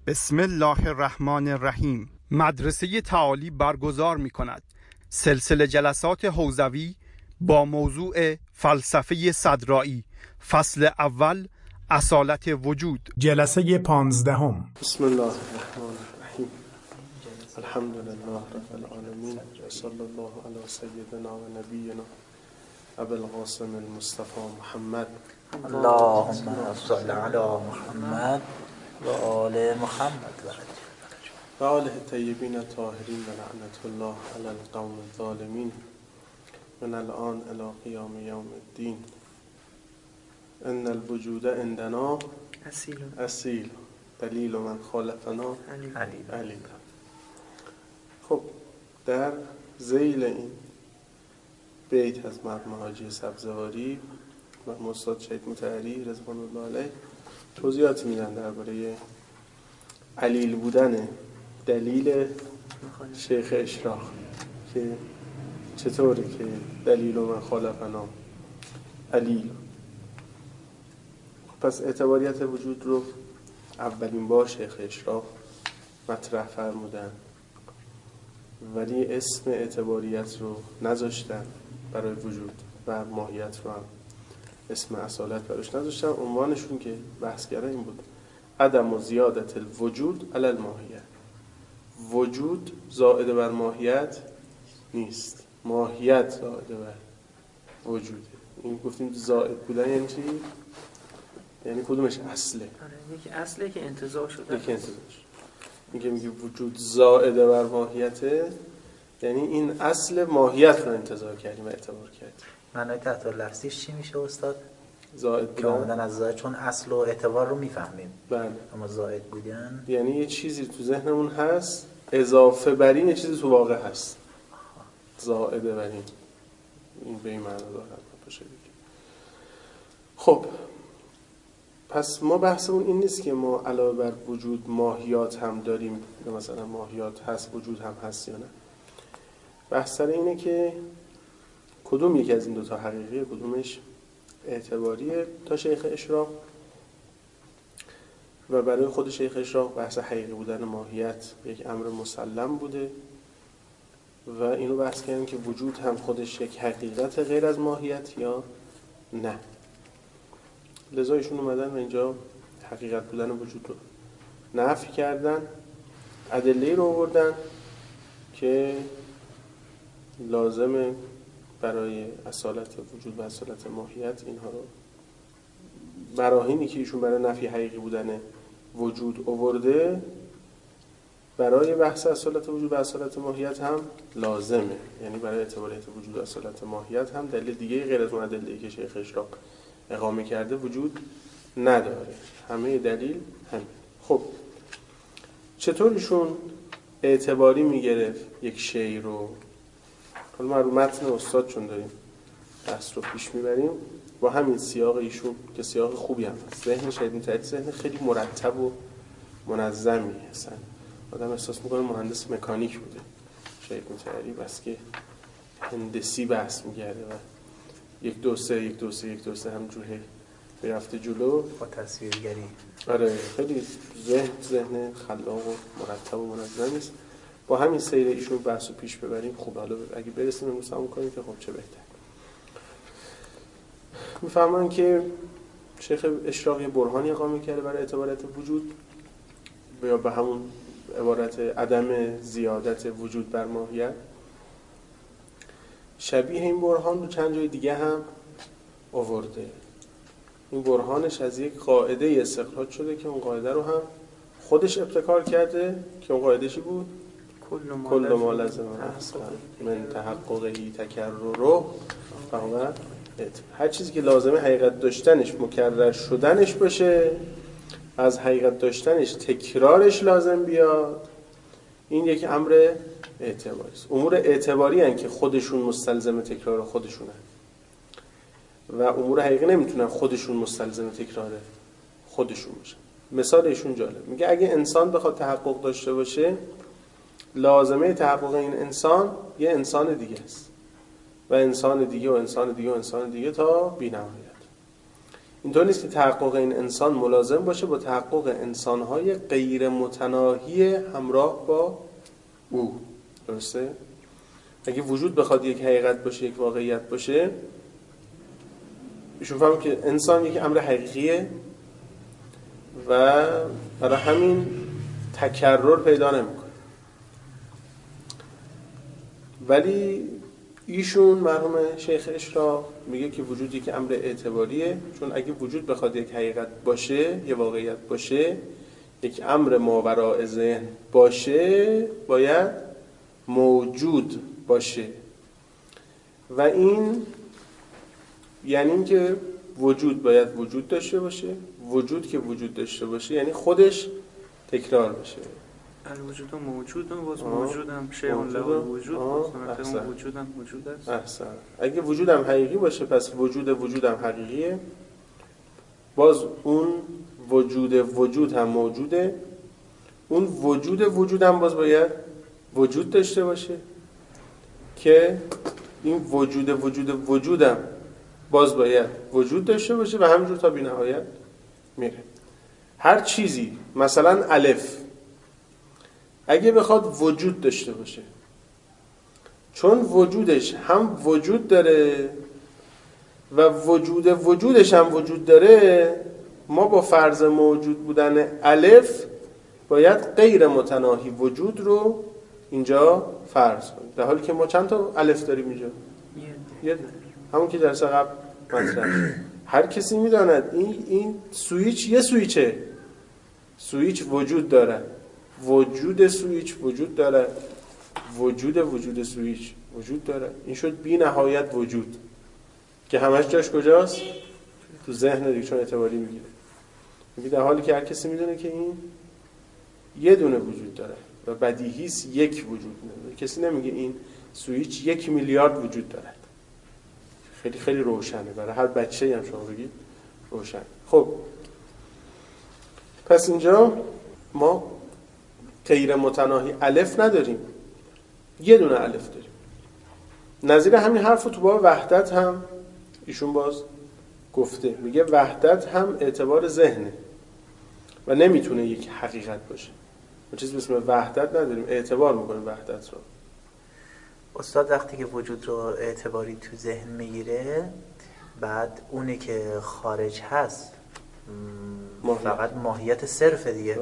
بسم الله الرحمن الرحیم. مدرسه تعالی برگزار می کند سلسله جلسات حوزوی با موضوع فلسفه صدرائی، فصل اول، اصالت وجود. جلسه 15. بسم الله الرحمن الرحیم. الحمد لله رب العالمین و صلی الله علی سیدنا و نبینا ابو القاسم المصطفى محمد. اللهم صل علی محمد و آل محمد و آله الطیبین الطاهرین و لعنت الله علی القوم الظالمین من الان الی قیام یوم الدین. ان الوجود عندنا اصیل دلیل من خالفنا علیل. خب در ذیل این بیت از مرحوم حاجی سبزواری و استاد شهید مطهری رضوان الله علیه توضیحاتی میدن درباره علیل بودن دلیل شیخ اشراق که چطوره که دلیل من خالفنا علیل. پس اعتباریت وجود رو اولین بار شیخ اشراق مطرح فرمودن، ولی اسم اعتباریت رو نذاشتن برای وجود و ماهیت رو هم اسم اصالت براش نذاشتن. عنوانشون که بحث کردن این بود: عدم و زیادت الوجود علی الماهیت. وجود زائد بر ماهیت نیست، ماهیت زائد بر وجوده. این گفتیم زائد بودن یعنی چی؟ یعنی کدومش اصله؟ یکی اصله که انتزاع شده. یکی انتزاع شده. میگه وجود زائد بر ماهیته، یعنی این اصل ماهیت رو انتزاع کردیم و اعتبار کردیم. معنای تحت لفظیش چی میشه استاد؟ زائد که بودن. آمدن از زائد، چون اصل و اعتبار رو میفهمیم. بله. اما زائد بودن یعنی یه چیزی تو ذهنمون هست اضافه بر این، یه چیزی تو واقع هست زائد بر این به این معنی داره باشه دیگه. خب پس ما بحثمون این نیست که ما علاوه بر وجود ماهیات هم داریم، مثلا ماهیات هست وجود هم هست یا نه. بحث سر اینه که کدوم یکی از این دوتا حقیقیه، کدومش اعتباریه. تا شیخ اشراق و برای خود شیخ اشراق بحث حقیقی بودن ماهیت یک امر مسلم بوده و اینو بحث کردیم که وجود هم خودش یک حقیقت غیر از ماهیت یا نه. لذا ایشون اومدن و اینجا حقیقت بودن وجود رو نفی کردن، ادله رو آوردن که لازمه برای اصالت وجود و اصالت ماهیت. اینها رو براهینی که ایشون برای نفی حقیقی بودن وجود آورده برای بحث اصالت وجود و اصالت ماهیت هم لازمه. یعنی برای اعتباریت وجود و اصالت ماهیت هم دلیل دیگه غیر از اون ادله‌ای که شیخ اشراق اقامه کرده وجود نداره. همه دلیل همین. خب چطور ایشون اعتباری میگرفت یک شی رو؟ حالا ما رو متن استاد چون داریم دست رو پیش میبریم با همین سیاق ایشون که سیاق خوبی هم هست. ذهن شهید مطهری ذهن خیلی مرتب و منظمی هستن. آدم احساس میکنه مهندس مکانیک بوده شهید مطهری، بس که هندسی بحث میگرده و یک دو سه همجور برفته جلو با تصویرگری. آره خیلی ذهن خلاق و مرتب و منظمی است. با همین سیر ایشون بحث رو پیش ببریم. خب حالا اگه برسیم امروز همون کنیم که خب چه بهتر. میفهمن که شیخ اشراق یه برهانی اقامه کرده برای اعتباریت وجود یا به همون عبارت عدم زیادت وجود بر ماهیت. شبیه این برهان رو چند جای دیگه هم آورده. این برهانش از یک قاعده استخراج شده که اون قاعده رو هم خودش ابتکار کرده که اون قاعده چی بود؟ کل ما لازم من تحققی تکرره فهو. هر چیزی که لازمه حقیقت داشتنش مکرر شدنش باشه، از حقیقت داشتنش تکرارش لازم بیاد، این یک امر اعتباری است. امور اعتباری هستند که خودشون مستلزم تکرار خودشونن و امور حقیقی نمیتونن خودشون مستلزم تکرار خودشون باشن. مثال ایشون جالب، میگه اگه انسان بخواد تحقق داشته باشه، لازمه تحقق این انسان یه انسان دیگه است و انسان دیگه و انسان دیگه و انسان دیگه تا بی‌نهایت. اینطور نیست که تحقق این انسان ملازم باشه با تحقق انسان‌های غیر متناهی همراه با او. درسته؟ اگه وجود بخواد یک حقیقت باشه، یک واقعیت باشه، ایشون فهمه که انسان یک امر حقیقیه و برای همین تکرر پیدا نمیکنه. ولی ایشون مرحوم شیخ اشراق میگه که وجود یک امر اعتباریه، چون اگه وجود بخواد یک حقیقت باشه، یک واقعیت باشه، یک امر ماوراء ذهن باشه، باید موجود باشه. و این یعنی این که وجود باید وجود داشته باشه. وجود که وجود داشته باشه یعنی خودش تکرار بشه. الوجود موجود و باز موجود هم شیء له الوجود، اون وجود هم موجود است. احسن. اگه وجود هم حقیقی باشه پس وجود هم حقیقیه. باز اون وجود هم موجوده. اون وجود هم باز باید وجود داشته باشه که این وجودم باز باید وجود داشته باشه و همینجور تا بی نهایت میره. هر چیزی مثلا الف اگه بخواد وجود داشته باشه، چون وجودش هم وجود داره و وجودش هم وجود داره، ما با فرض موجود بودن الف باید غیر متناهی وجود رو اینجا فرض کنیم، در حالی که ما چند تا الف داریم اینجا؟ یه دونه. همون که در قبل مطرح شد. هر کسی میداند این سویچ یه سویچه. سویچ وجود داره، وجود سویچ وجود داره، وجود سویچ وجود داره. این شد بی نهایت وجود که همش جاش کجاست؟ تو ذهن دیگه، چون اعتباری میگیره. میگه در حالی که هر کسی میدونه که این یه دونه وجود داره و بدیهیست یک وجود نداره. کسی نمیگه این سویچ 1 میلیارد وجود دارد. خیلی خیلی روشنه، برای هر بچه‌ای هم شما بگید روشن. خب پس اینجا ما غیر متناهی الف نداریم، یه دونه الف داریم. نظیر همین حرف رو تو باب وحدت هم ایشون باز گفته، میگه وحدت هم اعتبار ذهنه و نمیتونه یک حقیقت باشه. ما چیزی به اسم وحدت نداریم، اعتبار میکنیم وحدت رو. استاد وقتی که وجود رو اعتباری تو ذهن میگیره، بعد اونی که خارج هست فقط ماهیت صرفه دیگه،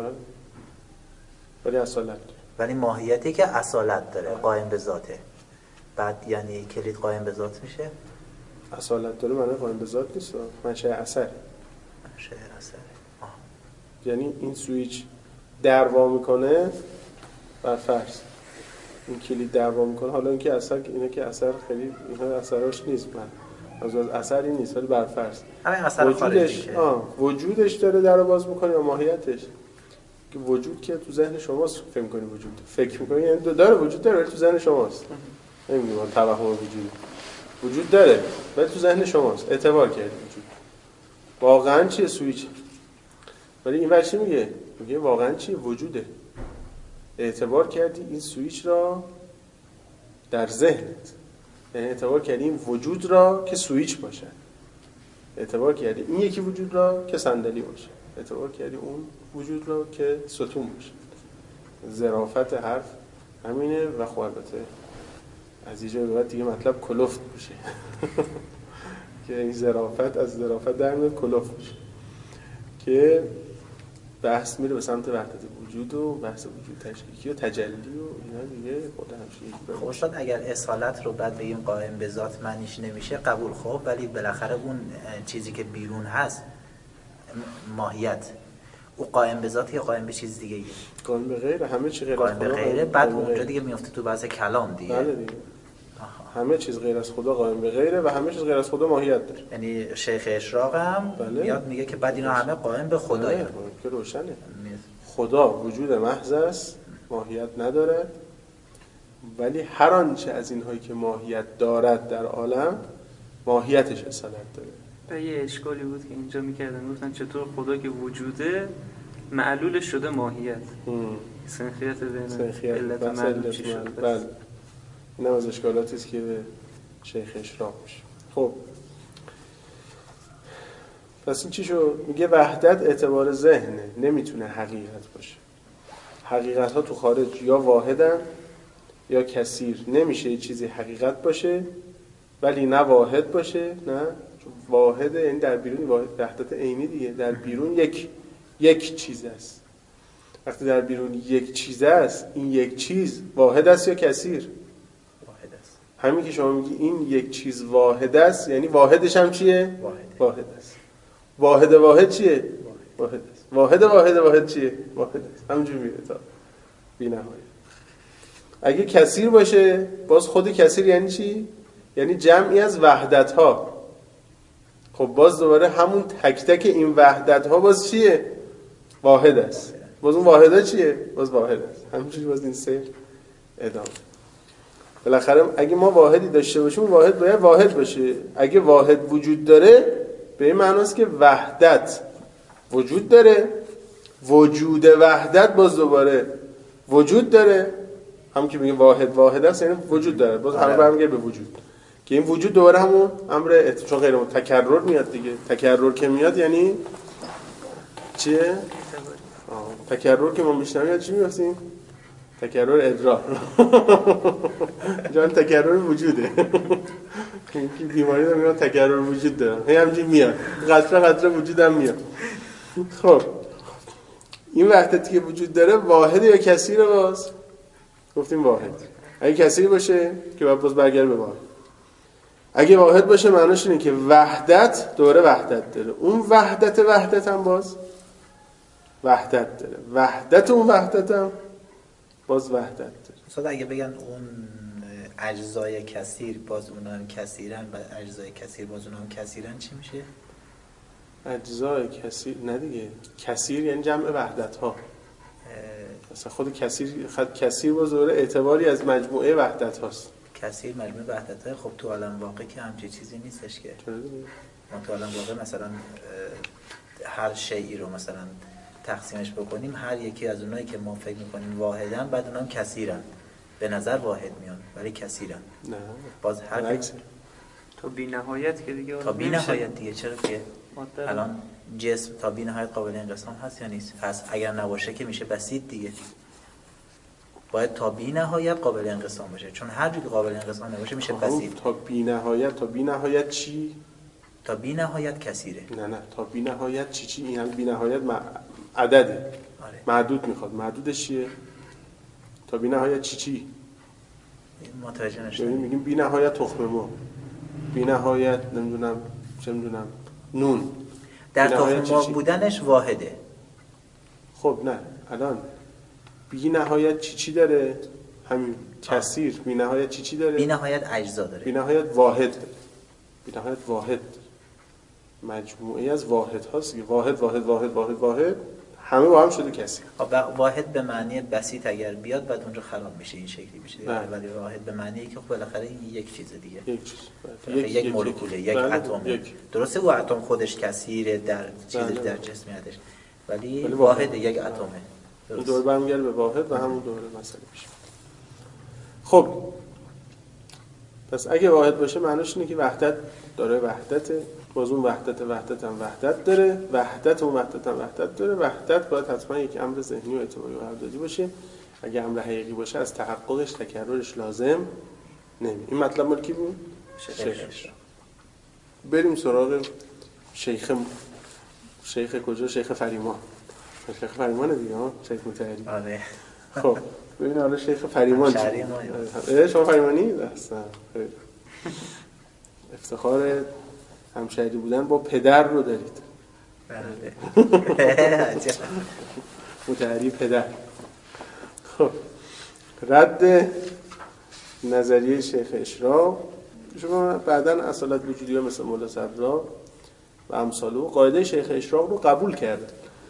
ولی اصالت، ولی ماهیتی که اصالت داره، قائم به ذاته. بعد یعنی کلید قائم به ذات میشه. اصالت داره معنی قائم به ذات نیست، منشأ اثر. منشأ اثر. یعنی این سویچ دروا میکنه بر فرض، این کلید دروا میکنه. حالا اینکه اثر، اینه که اثر خیلی اینها اثراش نیست، من از اثری نیست، ولی بر فرض همین اثر خارجی که وجودش داره درو باز میکنه یا ماهیتش. که وجود که تو ذهن شماست، فکر میکنی وجود، فکر میکنی یعنی داره وجود داره ولی تو ذهن شماست. نمیگم توهم وجود داره ولی تو ذهن شماست، اعتبار کردی وجود. واقعا چیه سویچ؟ ولی این ورشی میگه واقعا چیه؟ وجوده. اعتبار کردی این سویچ را در ذهنت، یعنی اعتبار کردی این وجود را که سویچ باشه، اعتبار کردی این یکی وجود را که صندلی باشه، اعتبار کردی اون وجود را که ستون باشه. ظرافت حرف همینه. و خب البته از اینجا به بعد دیگه مطلب کلفت میشه که این ظرافت از ظرافت در میاد کلفت میشه، که بحث میره به سمت وحدت وجود و بحث وجود تشکیکی و تجلی و اینا دیگه خود همشه. خب استاد اگر اصالت رو بعد بگیم قائم به ذات معنیش نمیشه قبول، خب ولی بالاخره اون چیزی که بیرون هست ماهیت، او قائم به ذات یا قائم به چیز دیگه ایه؟ قائم به غیر، همه چی غیر از خدا. قائم به غیره، بعد اونجا دیگه میفته تو بحث کلام دیگه. بله دیگه. همه چیز غیر از خدا قائم به غیره و همه چیز غیر از خدا ماهیت داره. یعنی شیخ اشراق هم میاد میگه که بعد اینا همه قائم به خدایه. که روشنه. خدا وجود محض است، ماهیت نداره، ولی هر آنچه از اینهایی که ماهیت دارد در عالم ماهیتش اصالت داره. و یه اشکالی بود که اینجا میکردن، گفتن چطور خدا که وجوده معلولش شده ماهیت. سنخیت بین علت و معلول چی شد؟ بله. این هم از اشکالاتی است که به شیخ اشراق میشه. خب پس این چی شد؟ میگه وحدت اعتبار ذهنه، نمیتونه حقیقت باشه. حقیقت ها تو خارج یا واحدن یا کثیر. نمیشه یه چیزی حقیقت باشه ولی نه واحد باشه، نه واحده، یعنی در بیرون وحدت عینی دیگه، در بیرون یک چیز است. وقتی در بیرون یک چیز است، این یک چیز واحد است یا کثیر؟ واحد است. همین که شما میگی این یک چیز واحد است، یعنی واحدش هم چیه؟ واحد است. واحد چیه؟ واحد است. واحد چیه؟ واحد است. همینجوری میره تا بی‌نهایت. اگه کثیر باشه، باز خود کثیر یعنی چی؟ یعنی جمعی از وحدت ها. خب باز دوباره همون تک تک این وحدت ها باز چیه؟ واحد است. باز اون واحده چیه؟ باز واحد است. همینجوری باز این سیر ادامه. بالاخره اگه ما واحدی داشته باشیم، واحد باید واحد باشه. اگه واحد وجود داره، به این معناست که وحدت وجود داره. وجود وحدت باز دوباره وجود داره. هم که میگه واحد است یعنی وجود داره. باز همه برمیگرده به وجود. که این وجود دوباره همون امر چون غیر تکرر میاد دیگه. تکرر که میاد یعنی چیه؟ تکرر که ما میشنویم چی میگفتیم؟ تکرر ادراک. جان تکرر وجوده. که بیماری رو میگن تکرر وجود داره. همینجوری میاد. قطره وجودم میاد. خب این وحدتی که وجود داره واحد یا کثیره؟ باز گفتیم واحد. اگه کثیر باشه که باید باز برگرده به واحد. اگه واحد باشه معناش اینه که وحدت دوره وحدت داره. اون وحدت هم باز وحدت داره. وحدت اون وحدت هم باز وحدت داره. مثلا اگه بگن اون اجزای کثیر باز اونها هم کثیرن و اجزای کثیر باز اونها هم کثیرن، چی میشه؟ اجزای کثیر نه دیگه. کثیر یعنی جمع وحدت ها. مثلا خود کثیر باز دوره اعتباری از مجموعه وحدت هاست. کثیر مجموعه وحدت های. خب تو عالم واقع که همچین چیزی نیستش که. ما تو عالم واقع مثلا هر شیئی رو مثلا تقسیمش بکنیم، هر یکی از اونایی که ما فکر میکنیم واحدن بعد اونام کثیرن. به نظر واحد میان ولی کثیرن. نه باز هر تا بی نهایت که دیگه تا بی نهایت دیگه. چرا که الان جسم تا بی نهایت قابل انقسام هست یا نیست؟ هست. اگر نباشه که میشه بسیط دیگه. باید تا بی نهایت قابل انقسام باشه، چون هر جوری قابل انقسام نباشه میشه بسیط. تا بی نهایت چی؟ تا بی نهایت کثیره. نه تا بی نهایت چی؟ این هم بی نهایت عدده. آره. معدود میخواد. معدودش چیه؟ تا بی نهایت چی؟ متوجه نشدم. میگیم بی نهایت تخم مرغ. بی نهایت نمیدونم چه میدونم نون. در تخم مرغ بودنش واحده. خب نه الان بی نهایت چی داره؟ همین کثیر. بی نهایت چی داره؟ بی نهایت اجزا داره. بی نهایت واحد داره. بی نهایت واحد مجموعه از واحد هاست. واحد همه با هم شده کثیر. واحد به معنی بسیط اگر بیاد بعد اونجا خراب میشه، این شکلی میشه. ولی واحد به معنی که خب بالاخره این یک چیز دیگه. یک مولکوله، یک اتم. درسته و اتم خودش کثیره در چیزی در جسمیتش، ولی واحد یک اتمه. اون دور برمیگرده به واحد و همون دوره مسئله میشه. خب پس اگه واحد باشه معنیش اینه که وحدت داره وحدته. باز اون وحدت هم وحدت داره. وحدت اون وحدت هم وحدت داره. وحدت باید حتما یک امر ذهنی و اعتباری و قراردادی باشه. اگه امر حقیقی باشه از تحققش تکررش لازم نمیاد. این مطلب مال کی بود؟ شیخ. بریم سراغ شیخ کجا؟ شیخ فریمان. شیخ فریمان دیگه ها؟ شیخ متحری. آره. خب ببین حالا شیخ فریمان چیه؟ شما فریمانی؟ اصلا افتخار همشهری بودن با پدر رو دارید. متحری پدر. خب رد نظریه شیخ اشراق. شما بعداً اصالت وجودی ها مثل مولا صدرا و امثالو قاعده شیخ اشراق رو قبول کردن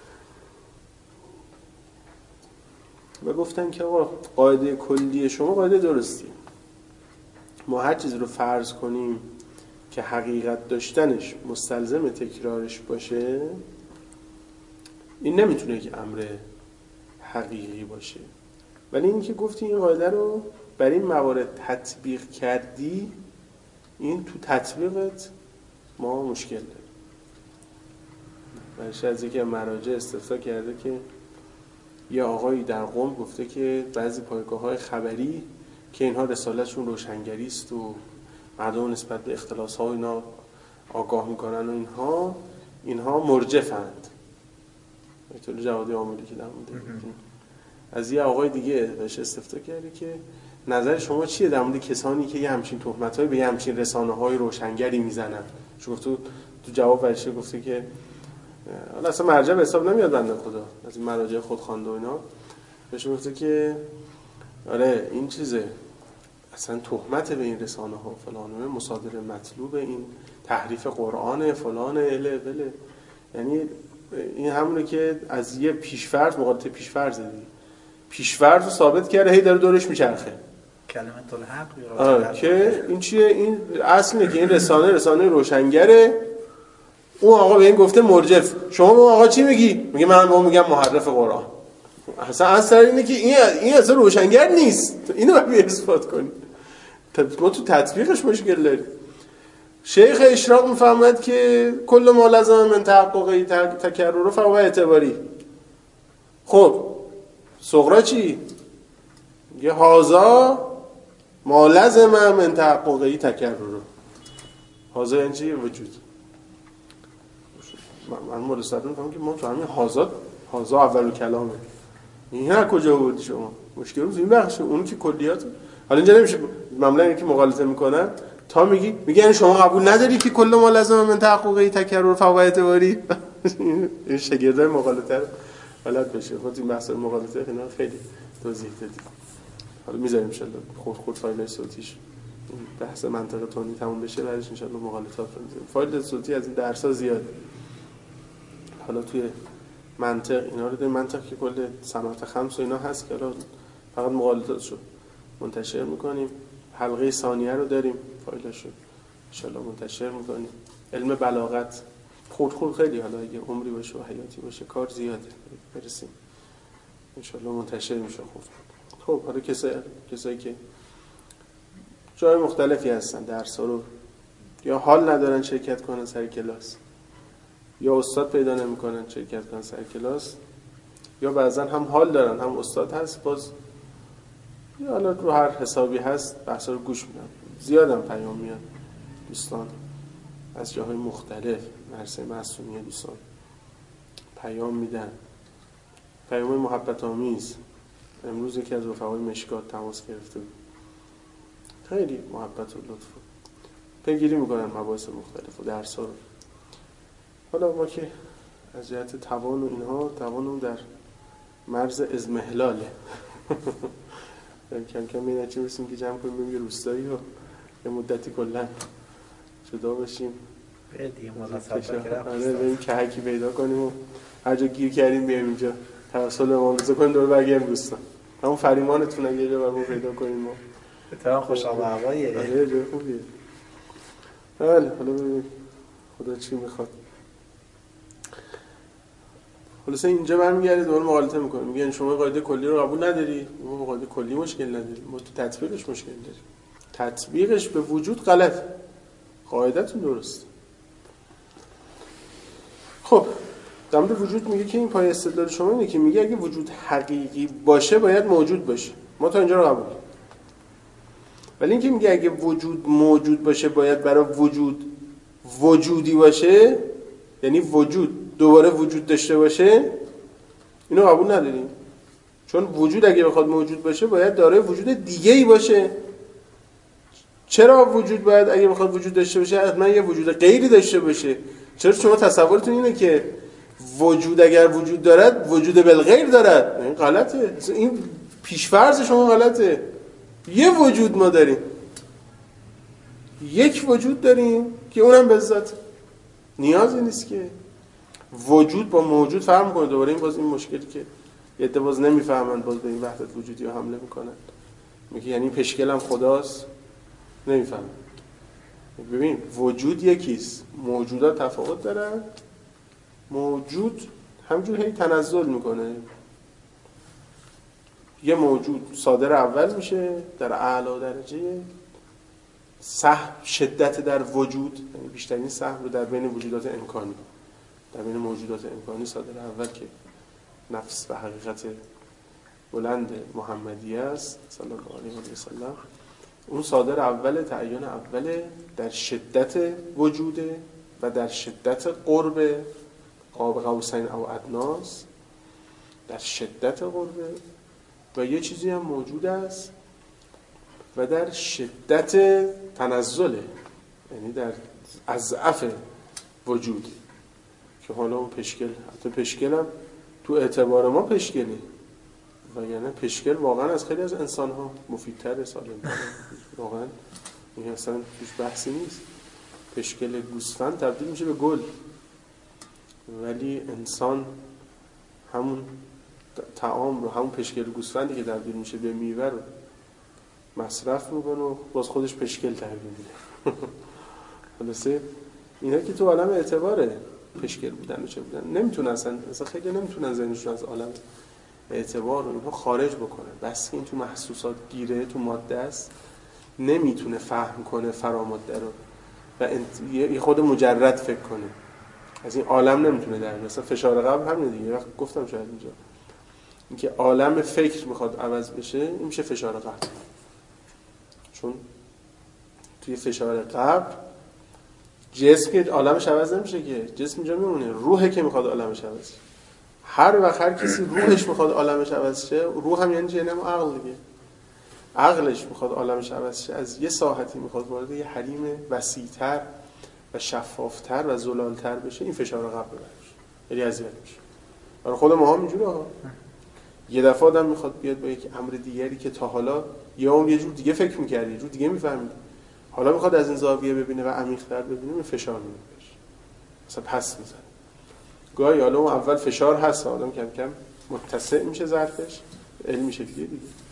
و گفتن که آقا قاعده کلی شما قاعده درستی. ما هر چیزی رو فرض کنیم که حقیقت داشتنش مستلزم تکرارش باشه، این نمیتونه یک امر حقیقی باشه. ولی این که گفتی این قاعده رو بر این موارد تطبیق کردی، این تو تطبیقت ما مشکل داریم. برش از یکی مراجع استفسار کرده که یه آقایی در قم گفته که بعضی پایگاه‌های خبری که اینها رسالتشون روشنگری است و مردم نسبت به اختلاس‌ها اینا آگاه میکنن و اینها مرجفند. ایتولی جوادی عاملی که در مورد از یه آقای دیگه بهش استفسار کرده که نظر شما چیه در مورد کسانی که یه همچین تهمت‌های به یه همچین رسانه‌های روشنگری میزنن؟ شما تو جواب برش گفته که حالا اصلا مرجع به حساب نمیاد بنده خدا از این مراجع خودخوانده و اینا. بهش گفته که آره این چیزه، اصلا تهمت به این رسانه ها فلانه، مصادره مطلوب، این تحریف قرآن فلانه اله بله. یعنی این همونه که از یه پیشفرض مقالطه پیشفرض دیدی، پیشفرض رو ثابت کرده هی داره دورش میچرخه کلمه الحق که این چیه، این اصل اینه که این رسانه روشنگره. اون آقا به این گفته مرجف، شما به آقا چی میگی؟ میگه من به اون میگم محرف قرآن. اصلا اصل اینه که این اصلا روشنگر نیست، اینو باید اثبات کنی. ما تو تطبیقش مشکل داریم. شیخ اشراق میفهمد که کل ما لازم من تحقق تکرر فهو اعتباری. خب صغرا چی؟ میگه هازا ما لازم من تحقق تکرر. هازا یعنی چی؟ وجود. من مورد صدر میفهمم که ما تو همین هازا اول کلامه. این هر کجا بود شما؟ مشکل رو این بخشه، اون که کلیات. حالا اینجا نمیشه معمولا اینکه مغالطه میکنن تا میگه یعنی شما قبول نداری که کل ما لازم من تحقق تکرر فوق اعتباری. این شاگردای مغالطه رو بلد بشه. خود این بحث مغالطه اینا خیلی توضیح دادیم. حالا میذاریم ان شاء الله خود فایل صوتیش بحث منطق تونی تموم بشه، بعدش ان شاء الله مغالطات رو میذاریم. فایل صوتی از این درس‌ها زیاده. حالا توی منطق اینا رو داریم، منطق که کل صنعت خمس و اینا هست که الان فقط مغالطاتشو منتشر میکنیم. حلقه ثانیه رو داریم، فایلشو انشالله منتشر میکنیم. علم بلاغت خود خیلی حالا اگه عمری باشه و حیاتی باشه کار زیاده برسیم انشالله منتشر میشه. خب حالا کسایی که جای مختلفی هستن درس‌ها رو یا حال ندارن شرکت کنن سر کلاس، یا استاد پیدا نمی‌کنن شرکت کنن سر کلاس، یا بعضن هم حال دارن هم استاد هست باز یا حالا رو هر حسابی هست بحثا رو گوش میدن. زیادم پیام میاد دوستان از جاهای مختلف، مرسه معصومیه دوستان پیام میدن، پیام محبت آمیز. امروز یکی از رفقای مشکات تماس گرفته بود، خیلی محبت و لطف پیگیری میکنن مباحث مختلف و درس‌ها رو. حالا ما که از جهت توان و اینها توانم در مرز ازمهلاله. کم کم این چه برسیم که جمع کنیم بریم یه روستایی و یه مدتی کلا جدا بشیم، بریم کهکی پیدا کنیم و هر جا گیر کردیم بیایم اینجا توسل امام رضا کنیم دور برگردیم دوستان. همون فریمانتون اگه جا برامون پیدا کنیم ما بهترم خوش آب و هواییه. آره جای خوبیه. حالا ببینیم خدا چی میخواد. خلاصه اینجا برمیگرده دوباره مغالطه میکنه، میگن شما قاعده کلی رو قبول نداری، ما قاعده کلی مشکل نداریم، ما تو تطبیقش مشکل داریم. تطبیقش به وجود غلط، قاعدتون درست. خب در مورد وجود میگه که این پای استدلال شما اینه که میگه اگه وجود حقیقی باشه باید موجود باشه. ما تا اینجا رو قبول. ولی اینکه میگه اگه وجود موجود باشه باید برای وجود وجودی باشه، یعنی وجود دوباره وجود داشته باشه، اینو قبول نداریم. چون وجود اگه بخواد موجود باشه باید دارای وجود دیگه‌ای باشه. چرا وجود باید اگه بخواد وجود داشته باشه حتما یه وجود غیری داشته باشه؟ چرا شما تصورتون اینه که وجود اگر وجود دارد وجود بالغیر دارد؟ این غلطه، این پیشفرض شما غلطه. یه وجود ما داریم، یک وجود داریم که اونم به ذات، نیازی نیست که وجود با موجود فرق میکنه. دوباره این باز این مشکلی که یه عده باز نمیفهمن، باز به این وحدت وجودی ها حمله میکنن، میگه یعنی پشکلم خداست، نمیفهمن. ببین وجود یکیست، موجودات تفاوت دارن. موجود همجور هی تنزل میکنه، یه موجود صادر اول میشه در اعلی درجه، سهم شدت در وجود، یعنی بیشترین سهم رو در بین وجودات امکانی در بین موجودات امکانی صادر اول که نفس و حقیقت بلند محمدی است صلی الله علیه و سلم، اون صادر اول، تعین اول در شدت وجوده و در شدت قرب قاب قوسین او ادناست، در شدت قربه، و یه چیزی هم موجود است و در شدت تنزله، یعنی در اضعف وجود، که حالا اون پشکل، حتی پشکل هم تو اعتبار ما پشکله، و یعنی پشکل واقعا از خیلی از انسان ها مفیدتره، سالم‌تره، واقعا این اصلا توش بحثی نیست. پشکل گوسفند تبدیل میشه به گل، ولی انسان همون طعام رو، همون پشکل گوسفندی که تبدیل میشه به میوه رو مصرف میکنه و باز خودش پشکل تغییر میده. خلاصه اینا که تو عالم اعتباره پشکل بودن و چه بودن، نمیتونن اصلا خیلی نمیتونن ذهنشون از عالم اعتبار رو اینها خارج بکنه، بس که این تو محسوسات گیره، تو ماده است، نمیتونه فهم کنه فراماده رو و یه خود مجرد فکر کنه، از این عالم نمیتونه در بیاره. مثلا فشار قبل همینه دیگه، وقت گفتم شاید اینجا، اینکه عالم فکر میخواد عوض بشه، این میشه فشار قبل، چون توی فشار قبل جسم که عالمش عوض نمیشه که، جسم اینجا میمونه، روحه که میخواد عالمش عوض شه. هر وقت هر کسی روحش میخواد عالمش عوض شه، روح هم یعنی جنم عقل دیگه، عقلش میخواد عالمش عوض شه، از یه ساحتی میخواد وارد یه حریم وسیع‌تر و شفافتر و زلالتر بشه، این فشار قبل بشه، یعنی اذیت میشه. برای خود ما هم اینجوره ها، یه دفعه آدم میخواد بیاد با یک امر دیگری که تا حالا یه جور دیگه فکر می‌کرد، یه جور دیگه می‌فهمید، حالا میخواد از این زاویه ببینه و عمیق‌تر ببینه، این فشار میاد بهش، مثلا پس میزنه. گاهی حالا اون اول فشار هست، آدم کم کم متسع میشه ظرفش، علم میشه دیگه.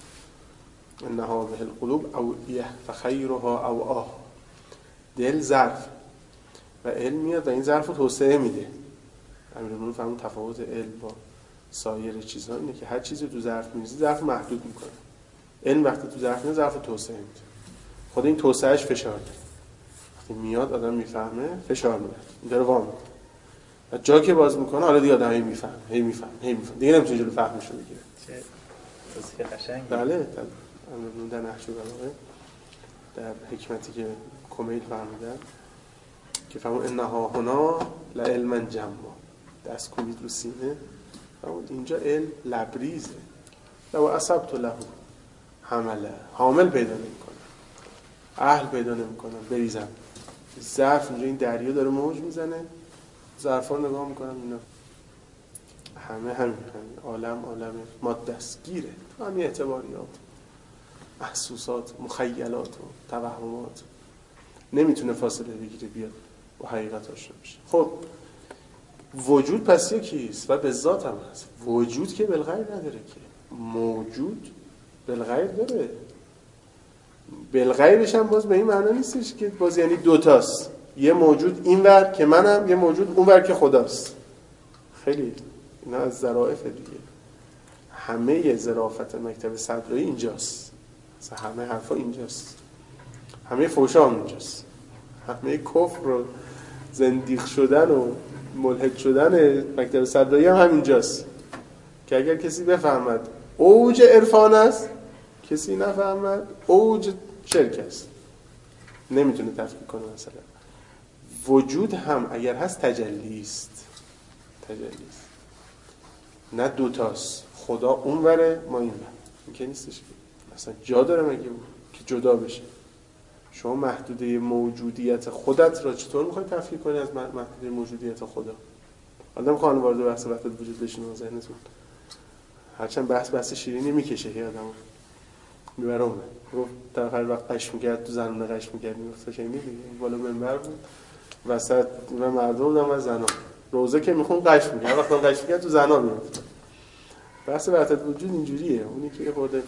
انها به القلوب اوعیه و خیرها اوعاها، دل ظرف و علم میاد و این ظرف رو توسعه میده. امیرالمومنین فهمون تفاوت علم با سایر چیزها اینه که هر چیزی تو ظرف میریزی ظرف محدود میکنه، علم وقتی تو ظرف میاد ظرف توسعه میده. خود این توسعهش فشار داره، وقتی میاد آدم میفهمه فشار میاد، این داره وام میکنه و جا که باز میکنه حالا دیگه آدم هی میفهمه دیگه نمیتونه جلو فهمش رو بگیره. چه توصیف قشنگی. بله امیرالمومنین در نهج البلاغه در حکمتی که کمیل فرمودن که فرمود انها هنا لعلما جما، دست کوبید رو سینه، فرمود اینجا علم لبریزه، لو اصبت له حمله، حامل پیدا نمیکنه، اهل پیدا نمیکنه، بریزن ظرف اینجا، این دریا داره موج میزنه، ظرفا رو نگاه میکنم اینا همین عالم ماده است، گیره تو همین اعتباریات، محسوسات، مخیلات و توهمات، نمیتونه فاصله بگیره بیاد با حقیقت آشنا بشه. خب وجود پس یکیست و به ذات هم هست، وجود که بالغیر نداره که، موجود بالغیر داره، بالغیرش هم باز به این معنی نیستش که باز یعنی دوتاست، یه موجود اینور که منم، یه موجود اونور که خداست. خیلی اینا از ظرافت دیگه، همه ظرافت مکتب صدرایی اینجاست، مثلا همه حرفا اینجاست، همه فوشا هم اینجاست، همه کفر و زندیق شدن و ملحد شدن مکتب صدرایی هم همینجاست که اگر کسی بفهمد اوج عرفان است، کسی نفهمد اوج شرک است، نمیتونه تفکیک کنه. مثلا وجود هم اگر هست تجلیست، نه دوتاست، خدا اون وره ما این وره، این که نیستش. مثلا جا داره مگه که جدا بشه؟ شما محدوده موجودیت خودت را چطور میخوای تفکیک کنی از محدوده موجودیت خدا؟ آدم خواهن وارد بحث وحدت وجود بشین و ذهنتون هرچند بحث شیرینی میکشه که آدم میبره اونه. گفت طرف هر وقت قش میکرد تو زنونه قش میکرد، میگفت شنیدی دیگه، بالا منبر بود وسط و مردم بودن و زنا، روزه که میخون قش میکرد، هر وقت هم قش میکرد تو زنا میفت. بحث وحدت وجود اینجوریه، اونی که خورده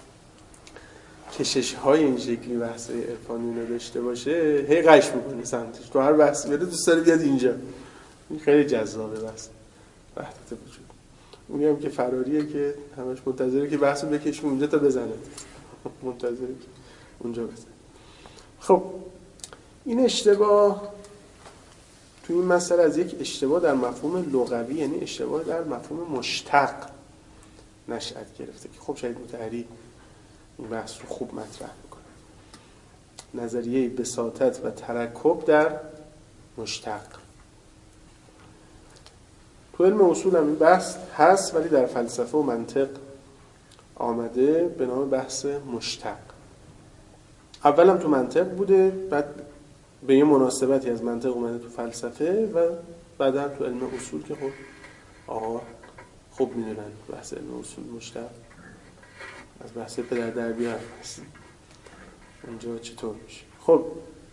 کشش های این شکلی بحث عرفانی رو داشته باشه هی قش میکنه سمتش، تو هر بحثی بده دوست داره بیاد اینجا. این خیلی جذابه بحث وحدت وجود. اونی هم که فراریه که همش منتظره که بحثو بکشیم اونجا تا بزنه، منتظره که اونجا بزنه. خب این اشتباه توی این مسئله از یک اشتباه در مفهوم لغوی، یعنی اشتباه در مفهوم مشتق نشأت گرفته که خب شاید مطهری این بحث رو خوب مطرح میکنه. نظریه بساطت و ترکب در مشتق. تو علم اصول هم این بحث هست، ولی در فلسفه و منطق آمده به نام بحث مشتق. اول هم تو منطق بوده، بعد به یه مناسبتی از منطق اومده تو فلسفه و بعد هم تو علم اصول که خب آقا خوب میدونن بحث علم اصول مشتق از بحث پدر دربیار هست. اونجا چطور میشه؟ خب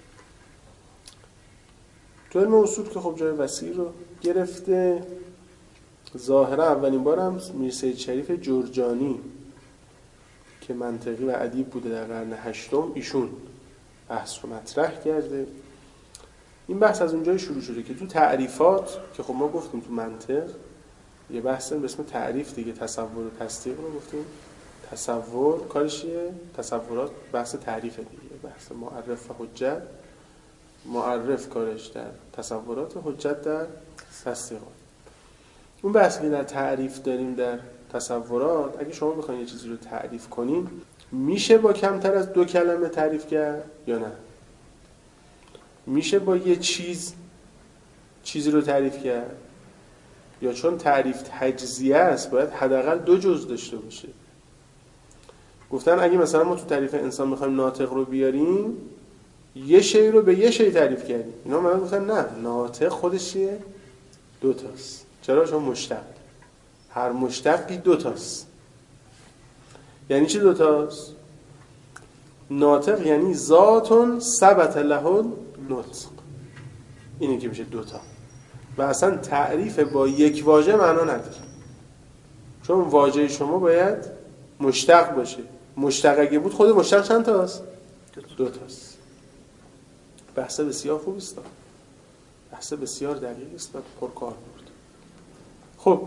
تو علم اصول که خب جای وسیع رو گرفته. ظاهرا اولین بار هم میر سید شریف جرجانی که منطقی و ادیب بوده در قرن هشتم، ایشون بحث رو مطرح کرده. این بحث از اونجای شروع شده که تو تعریفات که خب ما گفتیم تو منطق یه بحث به اسم تعریف دیگه، تصور و تصدیق رو گفتیم. تصور کارش چیه؟ تصورات بحث تعریف دیگه، بحث معرف و حجت. معرف کارش در تصورات و حجت در تصدیقات. اون بحثی که در تعریف داریم در تصورات، اگه شما بخواید یه چیزی رو تعریف کنین میشه با کمتر از 2 کلمه تعریف کرد یا نه؟ میشه با یه چیزی رو تعریف کرد، یا چون تعریف تجزیه است باید حداقل 2 جزء داشته باشه؟ گفتن اگه مثلا ما تو تعریف انسان میخوایم ناطق رو بیاریم، یه شی رو به یه شی تعریف کردیم. اینا من گفتن نه، ناطق خودش چیه؟ 2 تاست. چرا؟ چون مشتق، هر مشتقی 2 تاست. یعنی چی 2 تاست؟ ناطق یعنی ذاتون ثبت له نطق، اینه که میشه 2 تا. و اصلا تعریف با یک واژه معنا نداره، چون واژه شما باید مشتق باشه. مشتق اگه بود خود مشتق چند تاست؟ 2 تاست. بحث بسیار خوب است، بحث بسیار دقیق است و پرکار بود. خب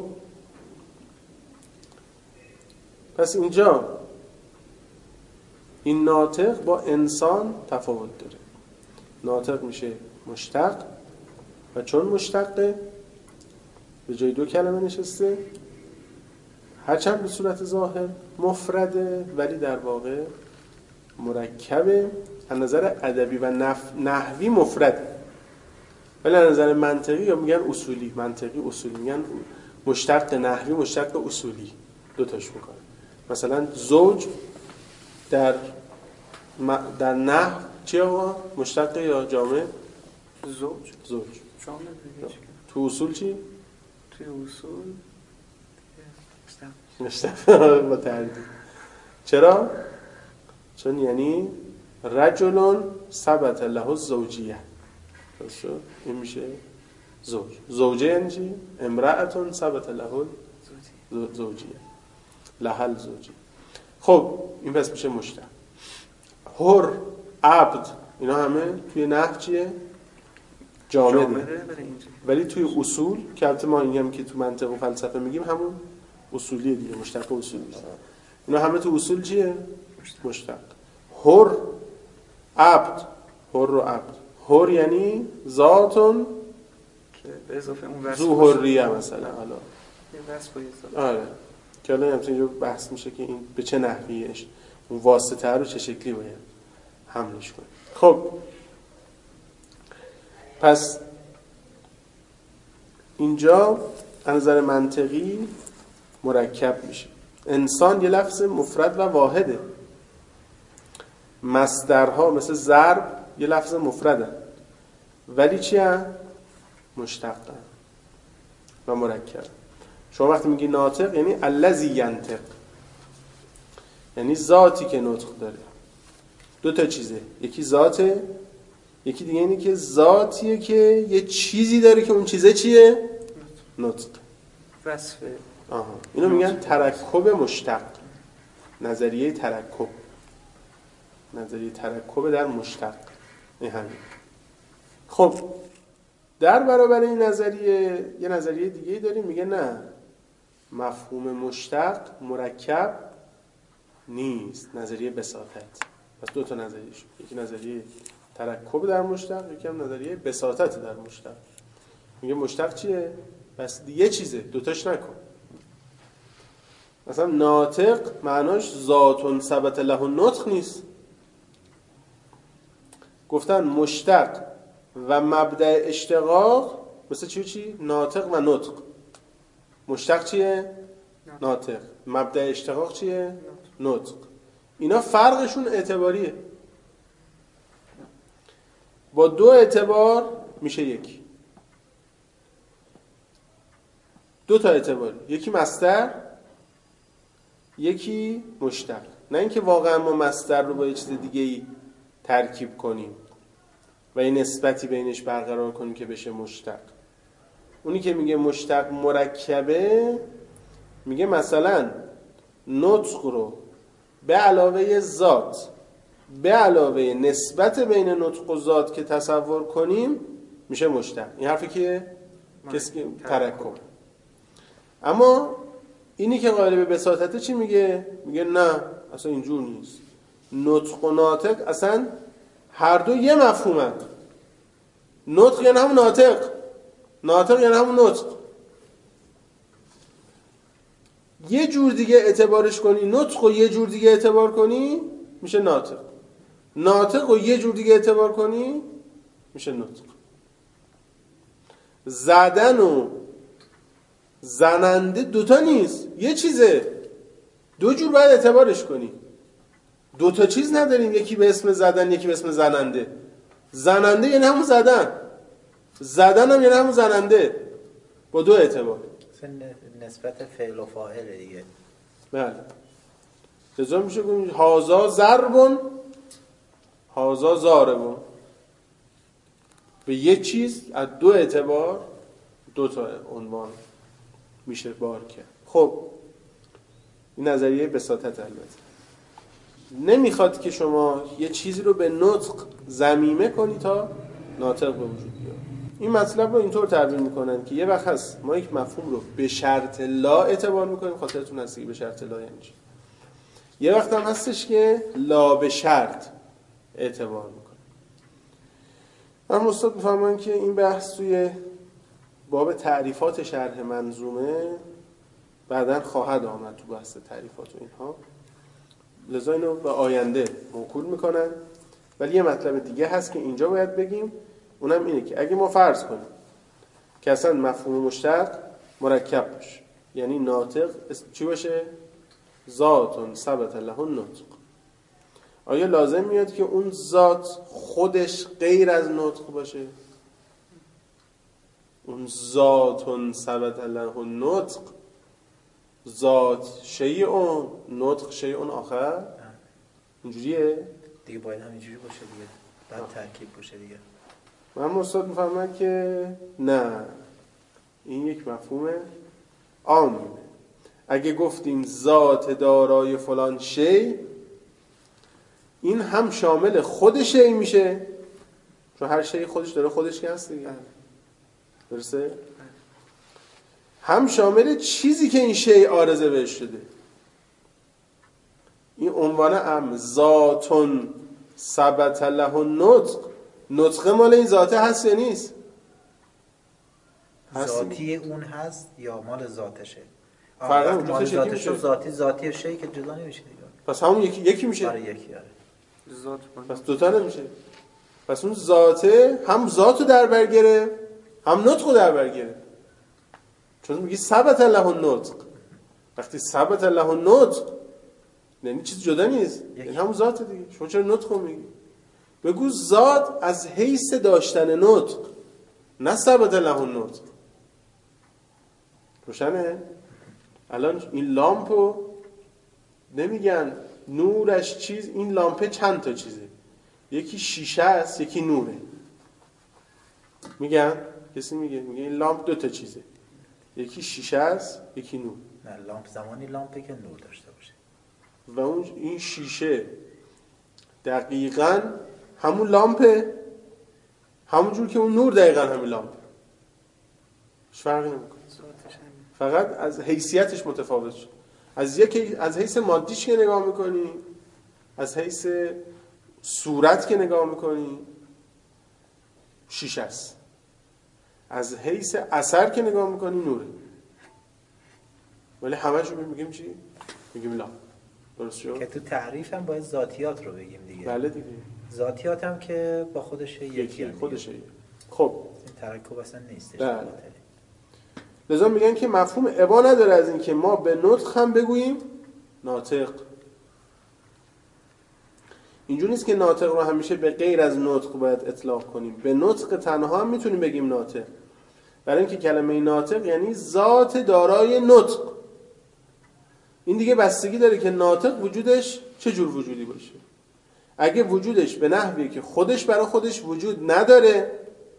پس اینجا این ناطق با انسان تفاوت داره. ناطق میشه مشتق و چون مشتقه به جای 2 کلمه نشسته، هرچند به صورت ظاهر مفرده ولی در واقع مرکبه. از نظر ادبی و نحوی مفرده، ولی از نظر منطقی یا میگن اصولی، منطقی اصولی، میگن مشتق نحوی مشتق اصولی، 2 تاش میکنه. مثلا زوج در نحو چیه آقا؟ مشتق یا جامع؟ زوج جامع دیگه. تو اصول چی؟ توی اصول مشتق با تردید. چرا؟ چون یعنی رجلون ثبت له الزوجیه، این میشه زوج. زوجه یعنی چی؟ امرأتون ثبت له الزوجیه، لهل زوجی. خب این پس میشه مشتق. حر، عبد، اینا همه توی نحو چیه؟ جامده. ولی توی اصول که البته ما این هم که تو منطق و فلسفه میگیم همون اصولیه دیگه، مشتق اصولی. اینا همه تو اصول چیه؟ مشتق. حر، عبد، حر و عبد. حر یعنی ذاتون به اضافه اون وصف ذو حریه مثلا، حالا یه وصف با اضافه. آره که الان اینجا بحث میشه که این به چه نحویش اون واسطه رو چه شکلی باید حملش کنیم. خب پس اینجا از نظر منطقی مرکب میشه. انسان یه لفظ مفرد و واحده. مصدرها مثل ضرب یه لفظ مفردن ولی چی هم؟ مشتقن و مرکب. شما وقتی میگی ناطق یعنی الذی ینطق، یعنی ذاتی که نطق داره. 2 تا چیزه، یکی ذاته، یکی دیگه اینه که ذاتیه که یه چیزی داره که اون چیزه چیه؟ نطق، وصفه. اینو میگن ترکب مشتق. نظریه ترکب، نظریه ترکب در مشتق. این همین. خب در برابر این نظریه یه نظریه دیگه داریم میگه نه، مفهوم مشتق مرکب نیست، نظریه بساطت. پس 2 تا نظریه شد، یکی نظریه ترکب در مشتق، یکی هم نظریه بساطت در مشتق. میگه مشتق چیه؟ بس یه چیزه، دوتاش نکن. مثلا ناطق معناش ذاتون ثبت له النطق نیست. گفتن مشتق و مبدأ اشتقاق مثل چی؟ ناطق و نطق. مشتق چیه؟ ناطق. مبدأ اشتقاق چیه؟ نطق. اینا فرقشون اعتباریه. با دو اعتبار میشه یکی. دو تا اعتباری، یکی مصدر، یکی مشتق. نه اینکه واقعا ما مصدر رو با یه چیز دیگه‌ای ترکیب کنیم و یه نسبتی بینش برقرار کنیم که بشه مشتق. اونی که میگه مشتق مرکبه، میگه مثلا نطق رو به علاوه ذات، به علاوه نسبت بین نطق و ذات که تصور کنیم میشه مشتق. این حرفی که کسی که ترکب. اما اینی که قائل به بساطته چی میگه؟ میگه نه اصلا اینجور نیست. نطق و ناطق اصلا هر دو یه مفهومن. نطق یعنی همون ناطق، ناطق یعنی همون نطق. یه جور دیگه اعتبارش کنی نطق و یه جور دیگه اعتبار کنی میشه ناطق. ناطق و یه جور دیگه اعتبار کنی میشه نطق. زدن و زننده دوتا نیست، یه چیزه. دو جور باید اعتبارش کنی. دوتا چیز نداریم، یکی به اسم زدن یکی به اسم زننده. زننده یعنی همون زدن، زدن هم یعنی همون زننده، با دو اعتبار. نسبت فعل و فاعل دیگه. بله. لذا میشه گفتیم هازا ضربون هازا ضاربون. به یه چیز از دو اعتبار دو تا عنوان میشه بار کرد. خب این نظریه بساطت البته نمیخواد که شما یه چیزی رو به نطق ضمیمه کنی تا ناطق به وجود بیاد. این مطلب رو اینطور تعبیر میکنن که یه وقت هست ما یک مفهوم رو به شرط لا اعتبار میکنیم. خاطرتون هست که به شرط لا یعنی چی. یه وقت هم هستش که لا به شرط اعتبار میکنیم. اما استاد میفهمن که این بحث توی باب تعریفات شرح منظومه بعداً خواهد آمد تو بحث تعریفات و اینها، لذا اینو به آینده موکول میکنن. ولی یه مطلب دیگه هست که اینجا باید بگیم، اونم اینه که اگه ما فرض کنیم که اصلا مفهوم مشتق مرکب باشه، یعنی ناطق چی باشه؟ ذاتون ثبت له النطق. آیا لازم میاد که اون ذات خودش غیر از نطق باشه؟ اون ذاتون ثبت له النطق، ذات شیء نطق شیء آخر، اینجوریه؟ دیگه باید همینجوری باشه دیگه، بعد ترکیب باشه دیگه. من استاد میفهمم که نه، این یک مفهوم عامه. اگه گفتیم ذات دارای فلان شی، این هم شامل خود شی میشه، چون هر شی خودش داره خودش که هست دیگه، درسته؟ هم شامل چیزی که این شی عارضه بهش شده. این عنوان هم ذاتون ثبت له النطق، نطق مال این ذاته هست یا نیست؟ ذاتی اون هست یا مال ذاتشه؟ فرقا مال ذاتشه ذاتی شی که جدا نمیشه دیگه. پس همون یکی میشه. آره یکی. آره ذات. پس دوتا نمیشه. پس اون ذاته هم ذاتو در بر گرفت هم نطقو در بر گرفت، چون میگی ثبت له النطق. وقتی ثبت له النطق یعنی چیز جدا نیست، یعنی همون ذات دیگه. شما چرا نطقو میگی؟ بگو ذات از حیث داشتن نطق، نه ثبت له النطق. روشنه؟ الان این لامپو نمیگن نورش چیز، این لامپه چند تا چیزه، یکی شیشه است یکی نوره. میگن کسی میگه این لامپ دو تا چیزه، یکی شیشه است یکی نور. نه لامپ زمانی لامپه که نور داشته باشه و اون این شیشه دقیقاً همون لامپه، همون جور که اون نور دقیقاً همین لامپه. هیچ فرقی نمیکنه، فقط از حیثیتش متفاوت شد. از حیث مادیش که نگاه میکنی، از حیث صورت که نگاه میکنی شیشه است. از حیث اثر که نگاه میکنی نوره، ولی همه‌شو میگیم چی؟ میگیم لا. درست شد؟ که تو تعریف هم باید ذاتیات رو بگیم دیگه. بله دیگه. ذاتیات هم که با خودش یکی خودشه. خب این ترکیب اصلا نیستش. بله. لذا میگن که مفهوم ابا نداره از این که ما به نطق هم بگوییم ناطق. اینجوری نیست که ناطق رو همیشه به غیر از نطق باید اطلاق کنیم. به نطق تنها هم میتونیم بگیم ناطق، برای اینکه کلمه ناطق یعنی ذات دارای نطق. این دیگه بستگی داره که ناطق وجودش چه جور وجودی باشه. اگه وجودش به نحوی که خودش برای خودش وجود نداره،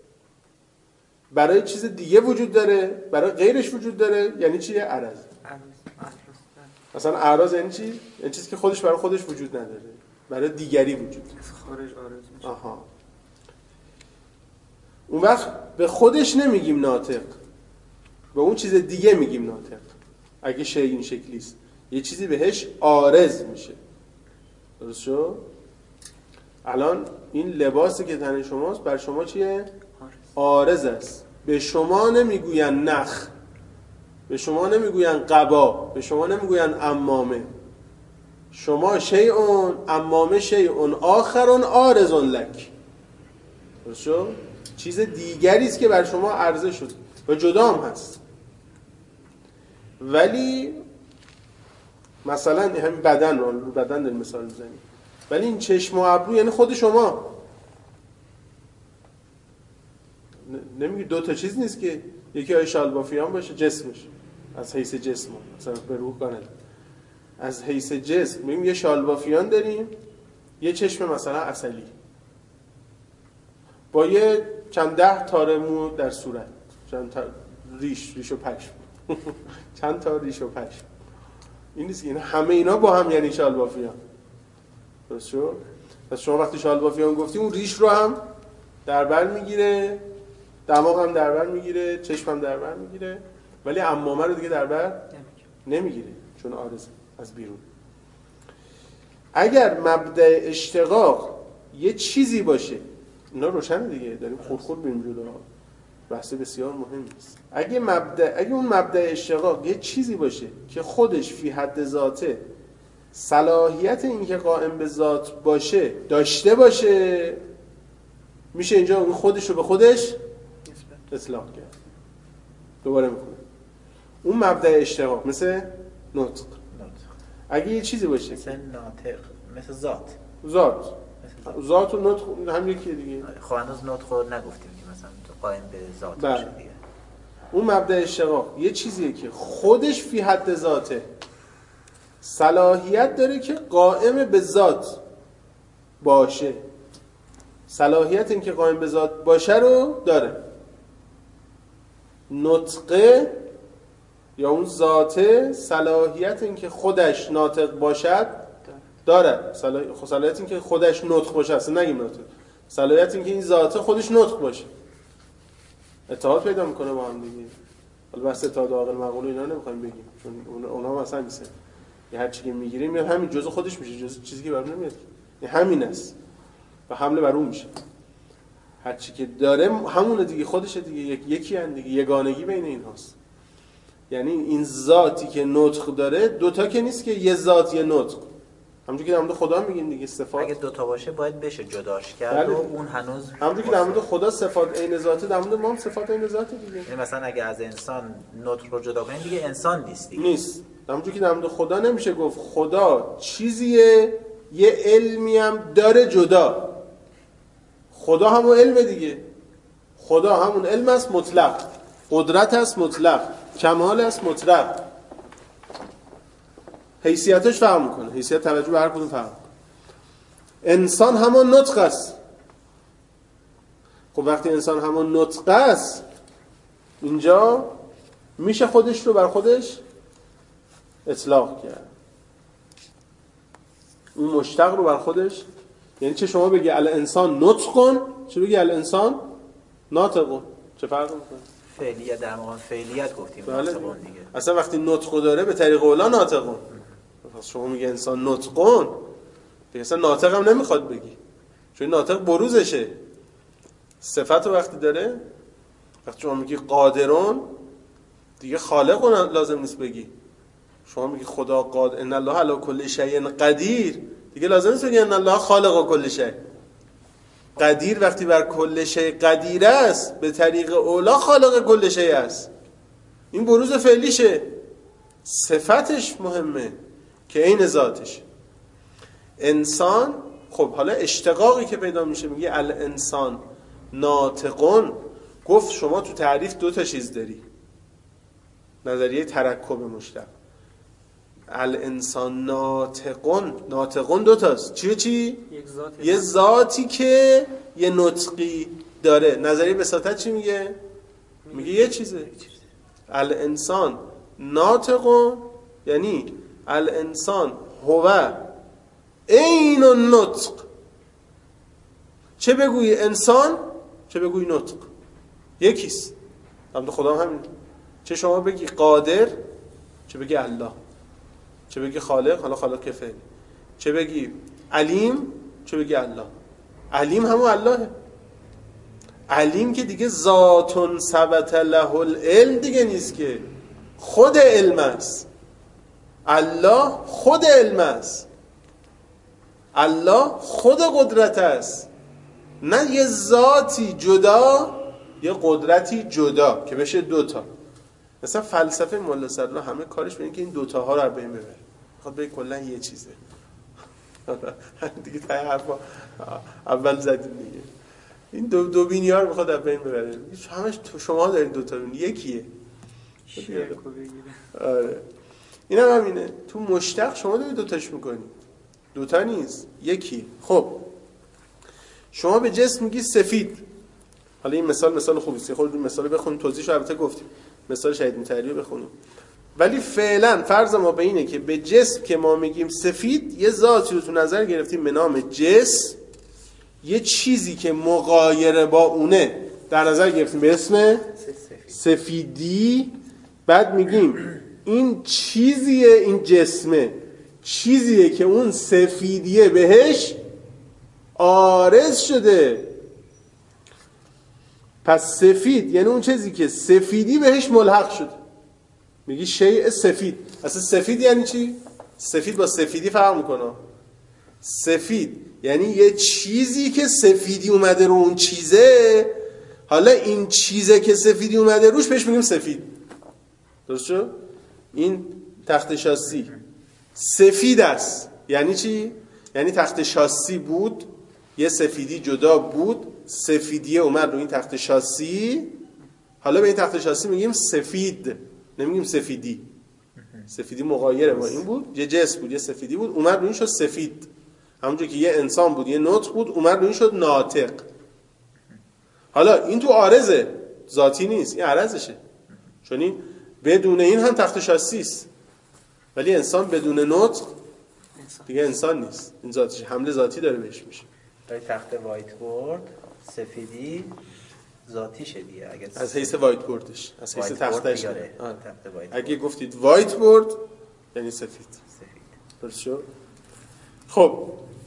برای چیز دیگه وجود داره، برای غیرش وجود داره، یعنی چیه؟ عرض. مثلا اعراض یعنی چی؟ یعنی چیزی که خودش برای خودش وجود نداره، برای دیگری وجود داره. خارج عارض میشه. آها. اون وقت به خودش نمیگیم ناطق، به اون چیز دیگه میگیم ناطق. اگه شی این شکلیست یه چیزی بهش عارض میشه. درست شد؟ الان این لباسی که تن شماست بر شما چیه؟ عارض است. به شما نمیگوین نخ، به شما نمیگوین قبا، به شما نمیگوین عمامه. شما شیء عمامه شیء آخر عارض لک. درست شد؟ چیز دیگری است که بر شما عرضه شد و جدا هم هست. ولی مثلا همین بدن رو بدن داریم مثال میزنیم، ولی این چشم و ابرو یعنی خود شما. نمیگه دو تا چیز نیست که یکی های شالبافیان باشه جسمش از حیث جسم، مثلا به روح کنه از حیث جسم میگیم یه شالبافیان داریم، یه چشم مثلا عسلی با یه چند ده تاره مو در صورت، چند تا ریش و پشم چند تا ریش و پشم. این نیست، این همه اینا با هم یعنی شالبافیان. درست شد؟ پس شما وقتی شالبافیان گفتی اون ریش رو هم در بر میگیره، دماغ هم در بر میگیره، چشم هم در بر میگیره، ولی عمامه رو دیگه در بر نمیگیره چون عارض از بیرون. اگر مبدأ اشتقاق یه چیزی باشه، اینا روشنه دیگه، داریم خود بریم جلو، بحث بسیار مهمی است. اگه اون مبدأ اشتقاق یه چیزی باشه که خودش فی حد ذاته صلاحیت این که قائم به ذات باشه داشته باشه، میشه اینجا اون خودش رو به خودش اطلاق کرد. دوباره میکنه اون مبدأ اشتقاق مثل نطق. اگه یه چیزی باشه مثل ناطق، مثل ذات و نطق هم یکیه دیگه. خب هنوز نطق رو نگفتیم که مثلا تو قائم به ذات باشه دیگه. اون مبدأ اشتقاق یه چیزیه که خودش فی حد ذاته صلاحیت داره که قائم به ذات باشه. صلاحیت این که قائم به ذات باشه رو داره. نطقه یا اون ذاته صلاحیت این که خودش ناطق باشد داره. صلاحیت این که خودش نطق باشه، اصلا نگیم ناطق، صلاحیت این که این ذاته خودش نطق باشه. اتحاد پیدا میکنه با هم دیگه. حالا بس اتحاد عاقل معقول اینا نمیخوایم بگیم چون اونا مثلا میسه یه هر چی که میگیریم یا همین جزء خودش میشه، جزء چیزی که برام نمیاد، این همین است و حمله بر اون میشه. هر چی که داره همونه دیگه، خودشه دیگه، یکی ان دیگه، یگانگی بین این هاست. یعنی این ذاتی که نطق داره دوتا که نیست که یه ذات یه نطق، همونجوری که در مورد خدا میگیم دیگه صفات اگه دوتا باشه باید بشه جداش کرد و اون هنوز همونجوری که در مورد خدا صفات عین ذاته، در مورد ما هم صفات عین ذاته دیگه. یعنی مثلا اگه از انسان نطق رو جدا کنیم دیگه انسان نیست دیگه. نیست. همونجوری که در مورد خدا نمیشه گفت خدا چیزیه یه علمی هم داره جدا. خدا همون علم دیگه، خدا همون علم است مطلق، قدرت است مطلق، کمال است مطلق. حیثیتش فرق میکنه، حیثیت توجه به هر کدوم فرق میکنه. انسان همان نطق است. خب وقتی انسان همان نطق است اینجا میشه خودش رو بر خودش اطلاق کرد. اون مشتق رو بر خودش، یعنی چه شما بگی الانسان نطقن، چه بگی الانسان ناطقن، چه فرق میکنه؟ فعلیت در مقام فعلیت گفتیم ناطقن دیگه. اصلا وقتی نطق داره به طریق اولا ناطقن. پس شما میگی انسان نطقن دیگه اصلا ناطق هم نمیخواد بگی، چون ناطق بروزشه. صفت رو وقتی داره وقتی شما میگی قادرون دیگه خالق لازم نیست بگی. شما میگی خدا قادر، ان الله علی کل شیء قدیر، دیگه لازم نیست بگی ان الله خالق کل شیء. قدیر وقتی بر کل شیء قدیر است، به طریق اولا خالق کل شیء است. این بروز فعلیشه، صفتش مهمه که عین ذاتش. انسان، خب حالا اشتقاقی که پیدا میشه، میگه الانسان ناطقون. گفت شما تو تعریف 2 تا چیز داری، نظریه ترکب مشتق. الانسان ناطقون، ناطقون 2 تاست. چی؟ یه ذاتی که یه نطقی داره. نظریه بساطت چی میگه؟ میگه یه چیزه. الانسان ناطقون یعنی الانسان هو عین النطق. چه بگویی انسان، چه بگویی نطق، یکیست. هم خدا همین. چه شما بگی قادر، چه بگی الله، چه بگی خالق، حالا خالق که فعلی، چه بگی علیم، چه بگی الله. علیم همون اللهه. علیم که دیگه ذاتون ثبت له العلم دیگه نیست، که خود علم است. الله خود علم است. الله خود قدرت است. نه یه ذاتی جدا، یه قدرتی جدا که بشه 2 تا. مثلا فلسفه مولا صدرالله همه کارش به اینه که این 2 تاها رو از بین ببره. میخواد بگه کلا یه چیزه. دیگه تا حرفا اول زدیم دیگه. این دو بینی‌ها رو میخواد از بین ببره. همش شما دارین 2 تا بینی، یکیه. آره. اینم همینه. تو مشتق شما دارید 2 تاش میکنی. 2 تا نیست، یکی. خب شما به جسم میگی سفید. حالا این مثال خوبیه. خود مثال بخونیم، توضیحش رو البته گفتیم. مثال شهید مطهری رو بخونیم. ولی فعلا فرض ما به اینه که به جسم که ما میگیم سفید، یه ذاتی رو تو نظر گرفتیم به نام جسم، یه چیزی که مغایر با اونه در نظر گرفتیم به اسم سفیدی. بعد میگیم این چیزیه، این جسمه چیزیه که اون سفیدیه بهش عارض شده. پس سفید یعنی اون چیزی که سفیدی بهش ملحق شده. میگی شیء سفید. اصلا سفید یعنی چی؟ سفید با سفیدی فرق میکنه. سفید یعنی یه چیزی که سفیدی اومده رو اون چیزه. حالا این چیزه که سفیدی اومده روش بهش میگیم سفید. درست شد؟ این تخت شاسی سفید است. یعنی چی؟ یعنی تخت شاسی بود، یه سفیدی جدا بود، سفیدیه اومد رو این تخت شاسی. حالا به این تخت شاسی میگیم سفید، نمیگیم سفیدی. سفیدی مغایر با این بود، یه جسم بود، یه سفیدی بود، اومد رو این شد سفید. همونجور که یه انسان بود، یه نطق بود، اومد رو این شد ناطق. حالا این تو عارضه، ذاتی نیست، این عرضشه. چون این بدون این هم تخت شاسی است. ولی انسان بدون نطق دیگه انسان نیست. این ذاتش حمله ذاتی داره بهش میشه. برای تخت وایت بورد سفیدی ذاتیشه دیگه. از حیث وایت بوردش، از حیث تختش. اگه بورد. گفتید وایت بورد یعنی سفید. درست شد؟ خب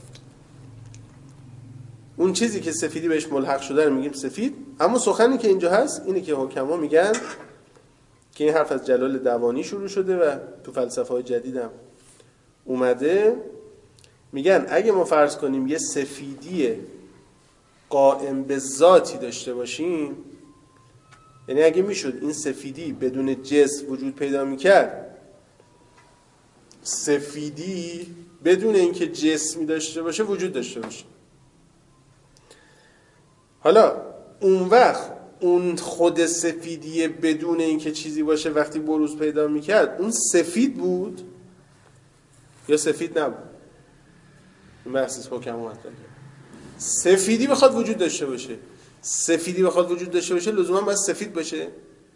اون چیزی که سفیدی بهش ملحق شده رو میگیم سفید. اما سخنی که اینجا هست اینه که حکما میگن که این حرف از جلال دوانی شروع شده و تو فلسفه های جدیدم اومده. میگن اگه ما فرض کنیم یه سفیدی قائم به ذاتی داشته باشیم، یعنی اگه میشد این سفیدی بدون جسم وجود پیدا میکرد، سفیدی بدون اینکه جسمی داشته باشه وجود داشته باشه. حالا اون وقت اون خود سفیدی بدون اینکه چیزی باشه وقتی بروز پیدا میکرد، اون سفید بود یا سفید نبود؟ این بحث حکم اومد. سفیدی بخواد وجود داشته باشه، سفیدی بخواد وجود داشته باشه لزوما باید سفید باشه.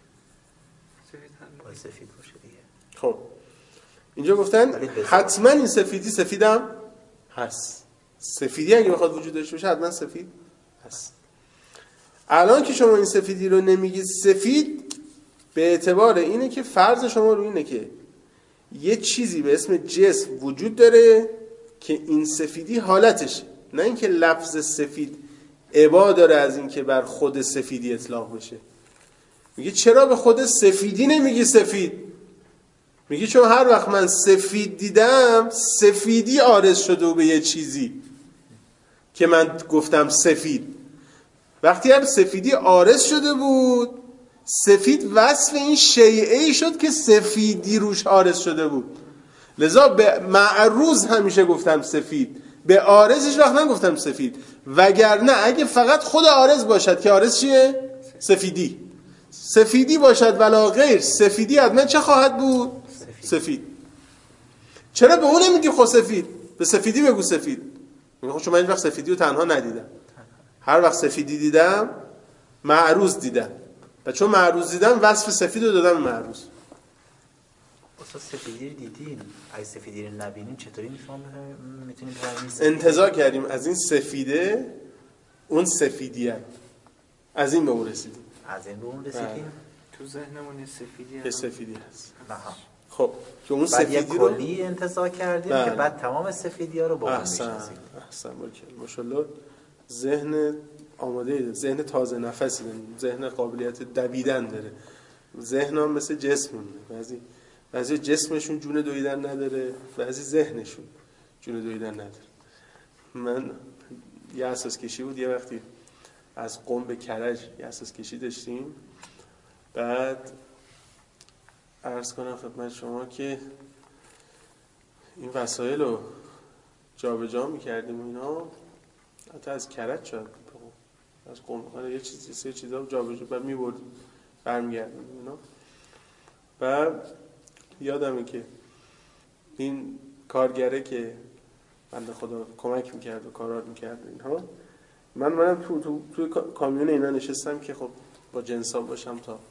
سفید باشه دیگه. خب اینجا گفتن حتما این سفیدی سفیدم هست. سفیدی اگه بخواد وجود داشته باشه حتما سفید هست. الان که شما این سفیدی رو نمیگید سفید، به اعتبار اینه که فرض شما رو اینه که یه چیزی به اسم جسم وجود داره که این سفیدی حالتشه، نه اینکه لفظ سفید ابا داره از اینکه بر خود سفیدی اطلاق بشه. میگه چرا به خود سفیدی نمیگی سفید؟ میگه چون هر وقت من سفید دیدم سفیدی عارض شده و به یه چیزی که من گفتم سفید. وقتی هم سفیدی عارض شده بود، سفید وصف این شیئه‌ای شد که سفیدی روش عارض شده بود. لذا به معروض همیشه گفتم سفید، به عارضش وقت نگفتم سفید. وگرنه اگه فقط خود عارض باشد که عارض چیه؟ سفیدی. سفیدی باشد ولا غیر، سفیدی حتما چه خواهد بود؟ سفید. چرا به اون نمیگی خود سفید؟ به سفیدی بگو سفید. میگه چون من هیچ وقت سفیدی رو تنها ندیدم، هر وقت سفیدی دیدم معروض دیدم و چون معروض دیدم وصف سفید رو دادم معروض. اصلا سفیدی رو دیدین، اگه سفیدی رو نبینین چطوری میتونیم بفهمیم؟ انتظار کردیم از این سفیده اون سفیدیه، از این به اون رسیدیم. از این به اون رسیدیم؟ تو ذهنمون سفیدی که سفیدی هست. آها. خب که اون بعد سفیدی یک رو کلی انتظار کردیم که بعد تمام سفیدی ها رو با اون میشناسیم. احسن ماشاءالله. ذهن آماده ایده، ذهن تازه نفسی داره، ذهن قابلیت دویدن داره. ذهن هم مثل جسمونه، بعضی جسمشون جون دویدن نداره، بعضی ذهنشون جون دویدن نداره. من یه اساس کشی بود، یه وقتی از قم به کرج یه اساس کشی داشتیم. بعد عرض کنم خدمت شما که این وسایل رو جابجا می‌کردیم و اینا، حتی از کرج شد از قم یه سه چیزا جابجا بعد می‌بردیم برمیگردیم اینا. بعد یادمه که این کارگره که بنده خدا کمک می‌کرد و کارات می‌کرد اینها، منم توی کامیون اینا نشستم که خب با جنسا باشم تا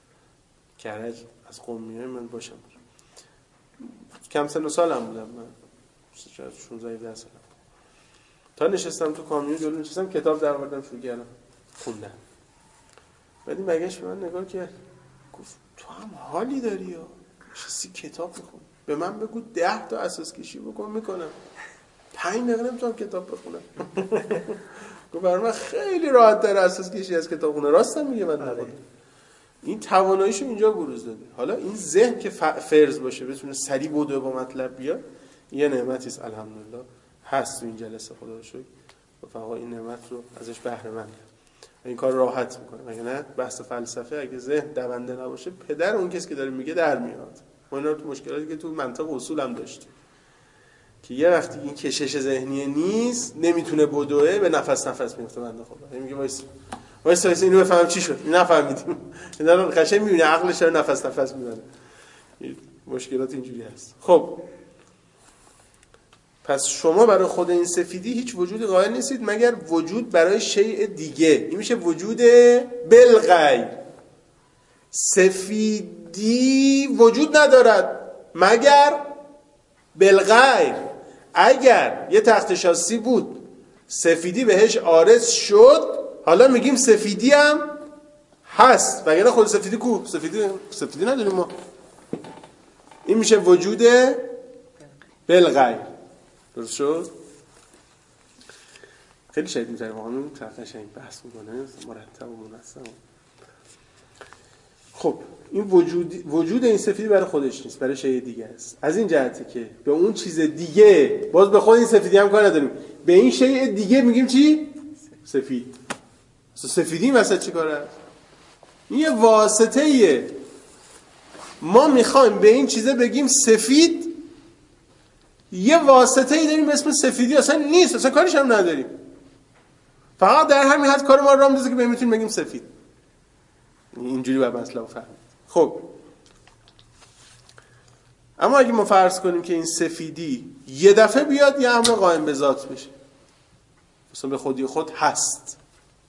کرج از قم میام من باشم. کم سن و سالم بودم، من 16 سالم. تا نشستم تو کامیون جلو نشستم، کتاب در آوردم شروع کردم خوندن. بعد این برگشت به من نگاه کرد، گفت تو هم حالی داری یا نشستی کتاب میخونی؟ به من بگو 10 تا اساس کشی بکن میکنم، 5 دقیقه نمیتونم کتاب بخونم. گفت برای من خیلی راحت تر اساس کشی از کتاب خونه. راستم میگه من نخونم. این تواناییشو اینجا بروز داده. حالا این ذهن که فرض باشه بتونه سریع بوده با مطلب بیاد، یه نعمتی است الحمدلله هست تو این جلسه، خدا رو شکر. رفقا این نعمت رو ازش بهره مندیم. این کار راحت میکنه. مگه نه بحث فلسفه اگه ذهن دونده نباشه پدر اون کسی که داره میگه در میاد. ما اینا تو مشکلاتی که تو منطق اصول هم داشتیم که یه وقتی این کشش ذهنی نیست نمیتونه بدوه، به نفس میفته بنده خدا. میگه وایس اینو بفهم چی شد، نفهمیدیم. اینا رو قشنگ میبینه عقلش رو نفس میزنه. مشکلات اینجوری هست. خب پس شما برای خود این سفیدی هیچ وجود قائل نیستید مگر وجود برای شیء دیگه. این میشه وجود بالغیر. سفیدی وجود ندارد مگر بالغیر. اگر یه تخت شاسی بود سفیدی بهش عارض شد، حالا میگیم سفیدی هم هست، وگرنه خود سفیدی کو؟ سفیدی نداریم ما. این میشه وجود بالغیر. درست شد؟ خیلی شاید می‌ذاریم واقعا اون طرفش این بحث می‌کنه مرتب و منظم. خب این وجود این سفیدی برای خودش نیست، برای شیء دیگه است. از این جهته که به اون چیز دیگه باز به خود این سفیدی هم کار نداریم، به این شیء دیگه میگیم چی؟ سفید. سفیدی مثلا چی کاره؟ این یه واسطه ایه. ما میخوایم به این چیزه بگیم سفید، یه واسطه ای داریم به اسم سفیدی اصلا نیست، اصلا کارش هم نداریم، فقط در همین حد کار ما رو میندازه که به میتونیم بگیم سفید. اینجوری باید مسئله رو فهمید. خب اما اگه ما فرض کنیم که این سفیدی یه دفعه بیاد یه امر قائم به ذات بشه، مثلا به خودی خود هست،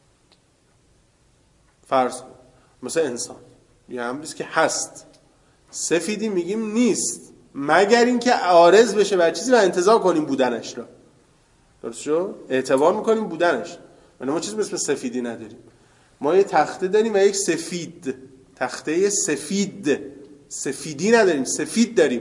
فرض کن مثلا انسان یه امریست که هست، سفیدی میگیم نیست مگر اینکه عارض بشه بر چیزی و انتزاع کنیم بودنش را. درست شد؟ اعتبار میکنیم بودنش. ولی ما چیزی به اسم سفیدی نداریم. ما یه تخته داریم و یک سفید، تخته سفید، سفیدی نداریم، سفید داریم.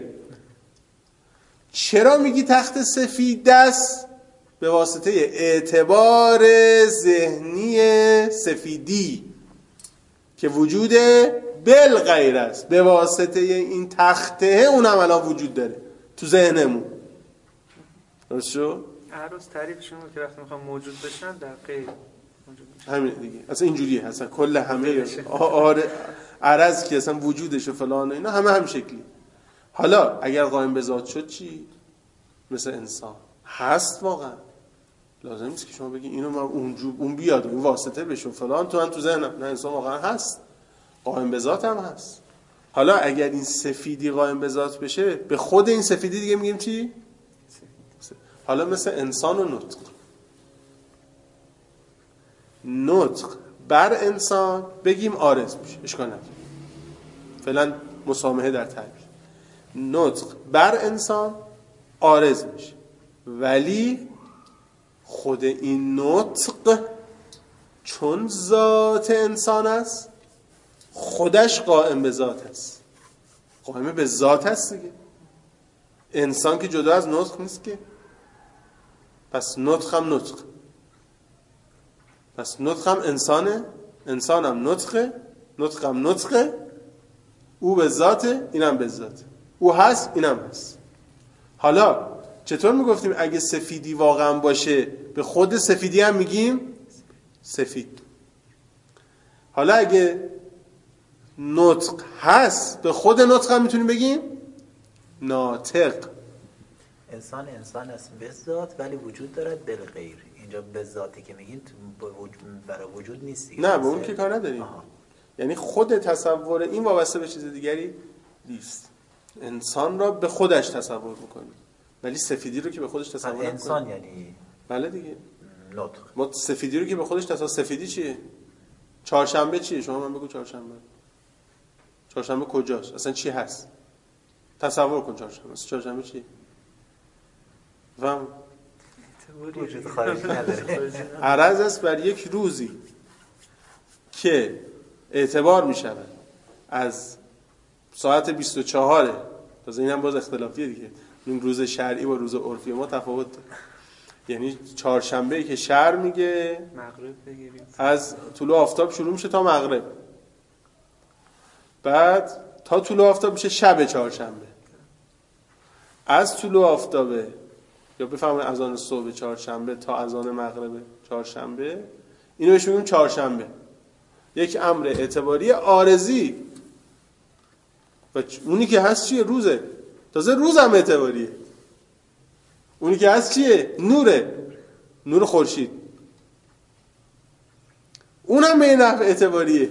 چرا میگی تخت سفید است؟ به واسطه اعتبار ذهنی سفیدی. که وجود بالغیر است، به واسطه این تخته اونم الان وجود داره تو ذهنمون. درست شد؟ هر روز تعریف شما که وقتی میخوام موجود بشن در غیر موجود بشن همین دیگه. اصلا اینجوریه، اصلا کل همه عرض که اصلا وجودش و فلان اینا همه هم شکلی. حالا اگر قائم به ذات شد چی؟ مثل انسان هست واقعا. لازم نیست که شما بگی اینو من اون بیاد اون واسطه بشه فلان تو ذهنم. نه، انسان واقعا هست، قائم به ذات هم هست. حالا اگر این سفیدی قائم به ذات بشه، به خود این سفیدی دیگه میگیم چی؟ حالا مثل انسان و نطق بر انسان بگیم عارض میشه، اشکال نداره، فعلا مسامحه در تعبیر. نطق بر انسان عارض میشه، ولی خود این نطق چون ذات انسان است خودش قائم به ذات است، قائم به ذات است دیگه. انسان که جدا از نطق نیست که، پس نطق هم نطق، پس نطق هم انسانه، انسان هم نطقه، نطق هم نطقه، او به ذاته اینم به ذاته، او هست اینم هست. حالا چطور میگفتیم اگه سفیدی واقعا باشه به خود سفیدی هم میگیم سفید؟ حالا اگه نطق هست به خود نطق هم میتونیم بگیم ناطق. انسان است به ذات ولی وجود دارد بالغیر. اینجا به ذاتی که میگین برای وجود نیست دیگه. نه، به اون که کار نداریم. یعنی خود تصور این وابسته به چیز دیگری نیست. انسان را به خودش تصور بکنیم، ولی سفیدی رو که به خودش تصور نکنیم. انسان یعنی بله دیگه، نطق. ما سفیدی رو که به خودش تصور. سفیدی چیه؟ چهارشنبه چیه؟ شما من بگو چهارشنبه کجاست؟ اصلا چی هست؟ تصور کن چهارشنبه چیه؟ وجود خارجی نداره. عرض است بر یک روزی که اعتبار می شود از ساعت 24. تازه این هم باز اختلافیه دیگه، این روز شرعی با روز عرفی ما تفاوت داره. یعنی چهارشنبه‌ای که شرع میگه مغرب بگیریم، از طلوع آفتاب شروع میشه تا مغرب، بعد تا طلوع آفتاب میشه شب چهارشنبه، از طلوع آفتابه یا بفهمید اذان صبح چهارشنبه تا اذان مغرب چهارشنبه، اینو بهش میگیم چهارشنبه. یک امر اعتباری عارضی و اونی که هست چیه؟ روزه. تازه روز هم اعتباریه. اونی که هست چیه؟ نور خورشید. اونم به نحو اعتباریه.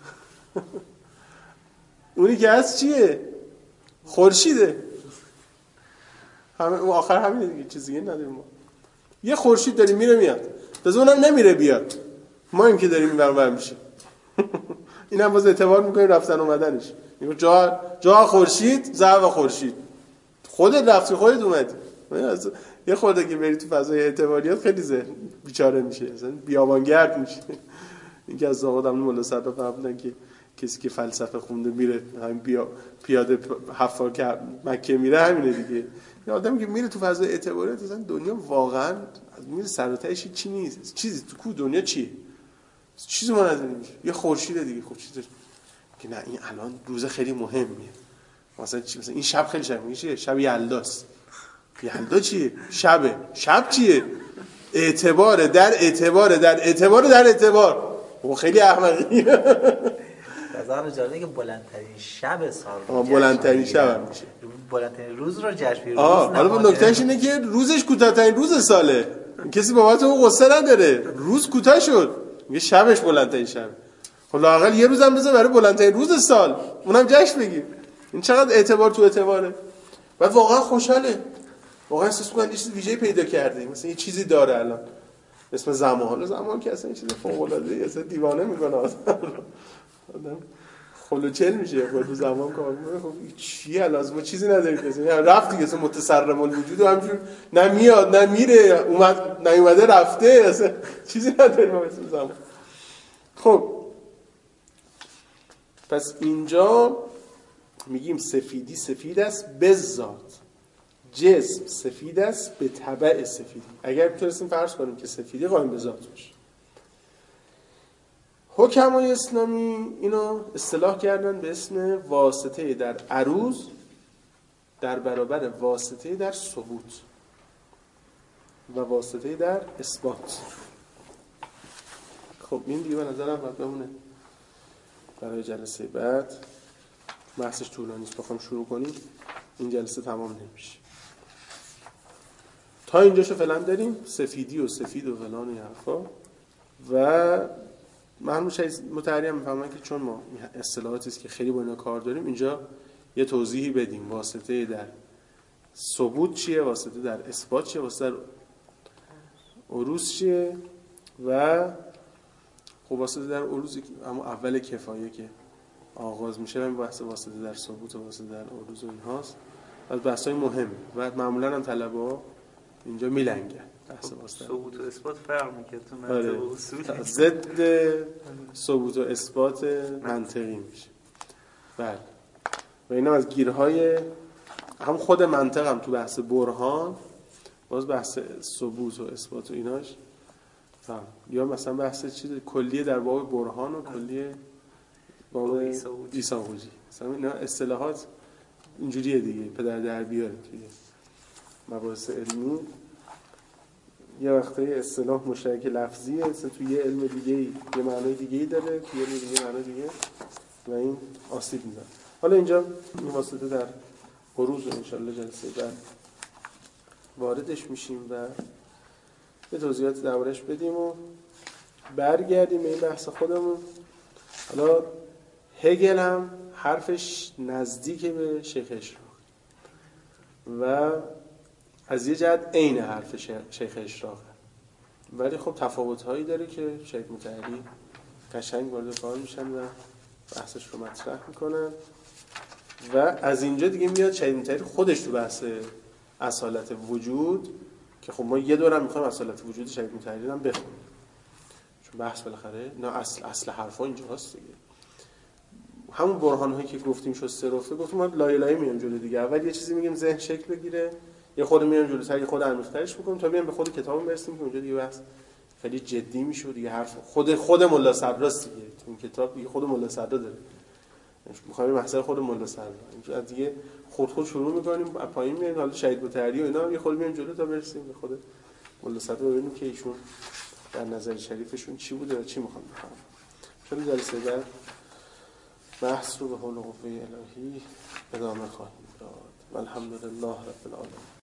اونی که هست چیه؟ خورشیده. همه اون آخر همینه دیگه، چیزی نداریم ما. یه خورشید داریم میره میاد، تازه اونم نمیره بیاد، ما این که داریم این برابر میشه. اینم باز اعتبار میکنیم رفتن اومدنش. میگه جا خورشید، ضرب خورشید، خودت رفتی خودت اومدی. یه خورده که بری تو فضای اعتباریات خیلی ذهن بیچاره میشه، مثلا بیابانگرد میشه. این که از آقا دامن مولا صدرا فهمیدن که کسی که فلسفه خونده میره همین پیاده حفار که مکه میره همینه دیگه. یه آدمی که میره تو فضای اعتباریات اصلا دنیا واقعا میره سر و تهش چی نیست، چیزی تو کو دنیا چیه؟ چیزی ما نداریم. یه خورشید دیگه، خورشید که نه این الان روز خیلی مهمیه، مثلا چی، مثلا این شب خیلی شب میشه، شب یلداست. یلدا چیه؟ شب چیه؟ اعتبار در اعتبار. و خیلی احمقی. بازار جالبه که بلندترین شب سال بلندترین شب میشه، بلندترین روز رو جشن میگیره. حالا نکتهش اینه که روزش کوتاه‌ترین روز ساله، کسی بابت اون قصه نداره. روز کوتاه شد میگه شبش بلندترین شب. خب لااقل یه روزم بذار برای بلندترین روز سال، اونم جشن بگیر. این چقدر اعتبار تو اعتباره. بعد واقعا خوشحاله، واقعا احساس می‌کنه یه چیز ویژه‌ای پیدا کرده، مثلا یه چیزی داره الان اسم زمان که اصلا چیز فوق‌العاده‌ای، اصلا دیوانه می‌کنه آدم خلوچل میشه با تو زمان کار می‌کنه. خب چیه لازم؟ ما چیزی نداریم کسی رفت دیگه، اصلا متصرم الوجود و همینجور نه میاد نه میره، اومد نیومده رفته، اصلا چیزی نداریم ما اسم زمان. خب پس اینجا میگیم سفیدی سفید است به ذات، جسم سفید است به تبع سفیدی. اگر میتونستیم فرض کنیم که سفیدی قائم به ذات باشه. حکمای اسلامی اینو اصطلاح کردن به اسم واسطه در عروض در برابر واسطه در ثبوت و واسطه در اثبات. خب این دیگه به نظرم باید بمونه برای جلسه بعد، بحثش طولانی است، بخوام شروع کنیم این جلسه تمام نمیشه. تا اینجاشو فعلا داریم، سفیدی و سفید و فلان و این حرفا. و من متحریم میفهمم که چون ما اصطلاحاتی است که خیلی با اینا کار داریم، اینجا یه توضیحی بدیم. واسطه در ثبوت چیه، واسطه در اثبات چیه، واسطه در عروض چیه. و خب واسطه در عروض اما اول کفایه که آغاز میشه همین بحث واسطه در ثبوت و واسطه در عروض و اینهاست. از بحث‌های مهم و معمولا هم طلبه‌ها اینجا میلنگن. بحث واسطه ثبوت و اثبات فرق میکنه تو منطق و اصول. ضد ثبوت و اثبات منطقی میشه. بله. و اینا از گیرهای هم خود منطق هم تو بحث برهان، باز بحث ثبوت و اثبات و ایناش یا مثلا بحث چیز کلیه در باب برهان و کلیه باب ایساوجی. مثلا اینا اصطلاحات اینجوریه دیگه، پدر در بیاره توی مباحث علمی. یه وقتایی اصطلاح مشترک لفظیه، مثلا توی یه علم دیگه یه معنای دیگه‌ای داره، توی یه علم دیگه معنای دیگه، و این آسیب میزنه. حالا اینجا این واسطه در عروض رو انشالله جلسه بعد واردش میشیم و یه توضیحات دربارش بدیم و برگردیم به این بحث خودمون. حالا هگل هم حرفش نزدیک به شیخ اشراق و از یه جهت عین حرف شیخ اشراقه، ولی خب تفاوت‌هایی داره که شیخ مطهری قشنگ وارد کار میشن و بحثش رو مطرح میکنن. و از اینجا دیگه میاد شیخ مطهری خودش تو بحث اصالت وجود، که خب ما یه دورم میخوایم اصالت وجود شیخ مطهری رو هم بخونیم، چون بحث بالاخره نه اصل حرفا اینجاست دیگه. همون برهان هایی که گفتیم شسته رفته، گفتم ما لایه لایه میام جلو دیگه. اول یه چیزی میگیم ذهن شکل بگیره، یه خود میام جلوتر، یه خود عمیق‌ترش میکنیم تا بیام به خود کتاب برسیم که اونجا دیگه بحث خیلی جدی میشه و دیگه حرف خود ملا صدراست دیگه. تو این کتاب دیگه خود ملا صدرا داره، میخوایم بحث خود ملا صدرا اینجا دیگه خود شروع میکنیم، پایین میایم حالا شهید مطهری و اینا، یه خود میام جلو تا برسیم به خود ملا صدرا، ببینیم که ایشون در نظر شریفشون چی بوده و چی میخوان بفهمن. چون جلسه بعد بحث رو به حول و قوه الهی ادامه خواهیم داد. والحمدلله رب العالمین.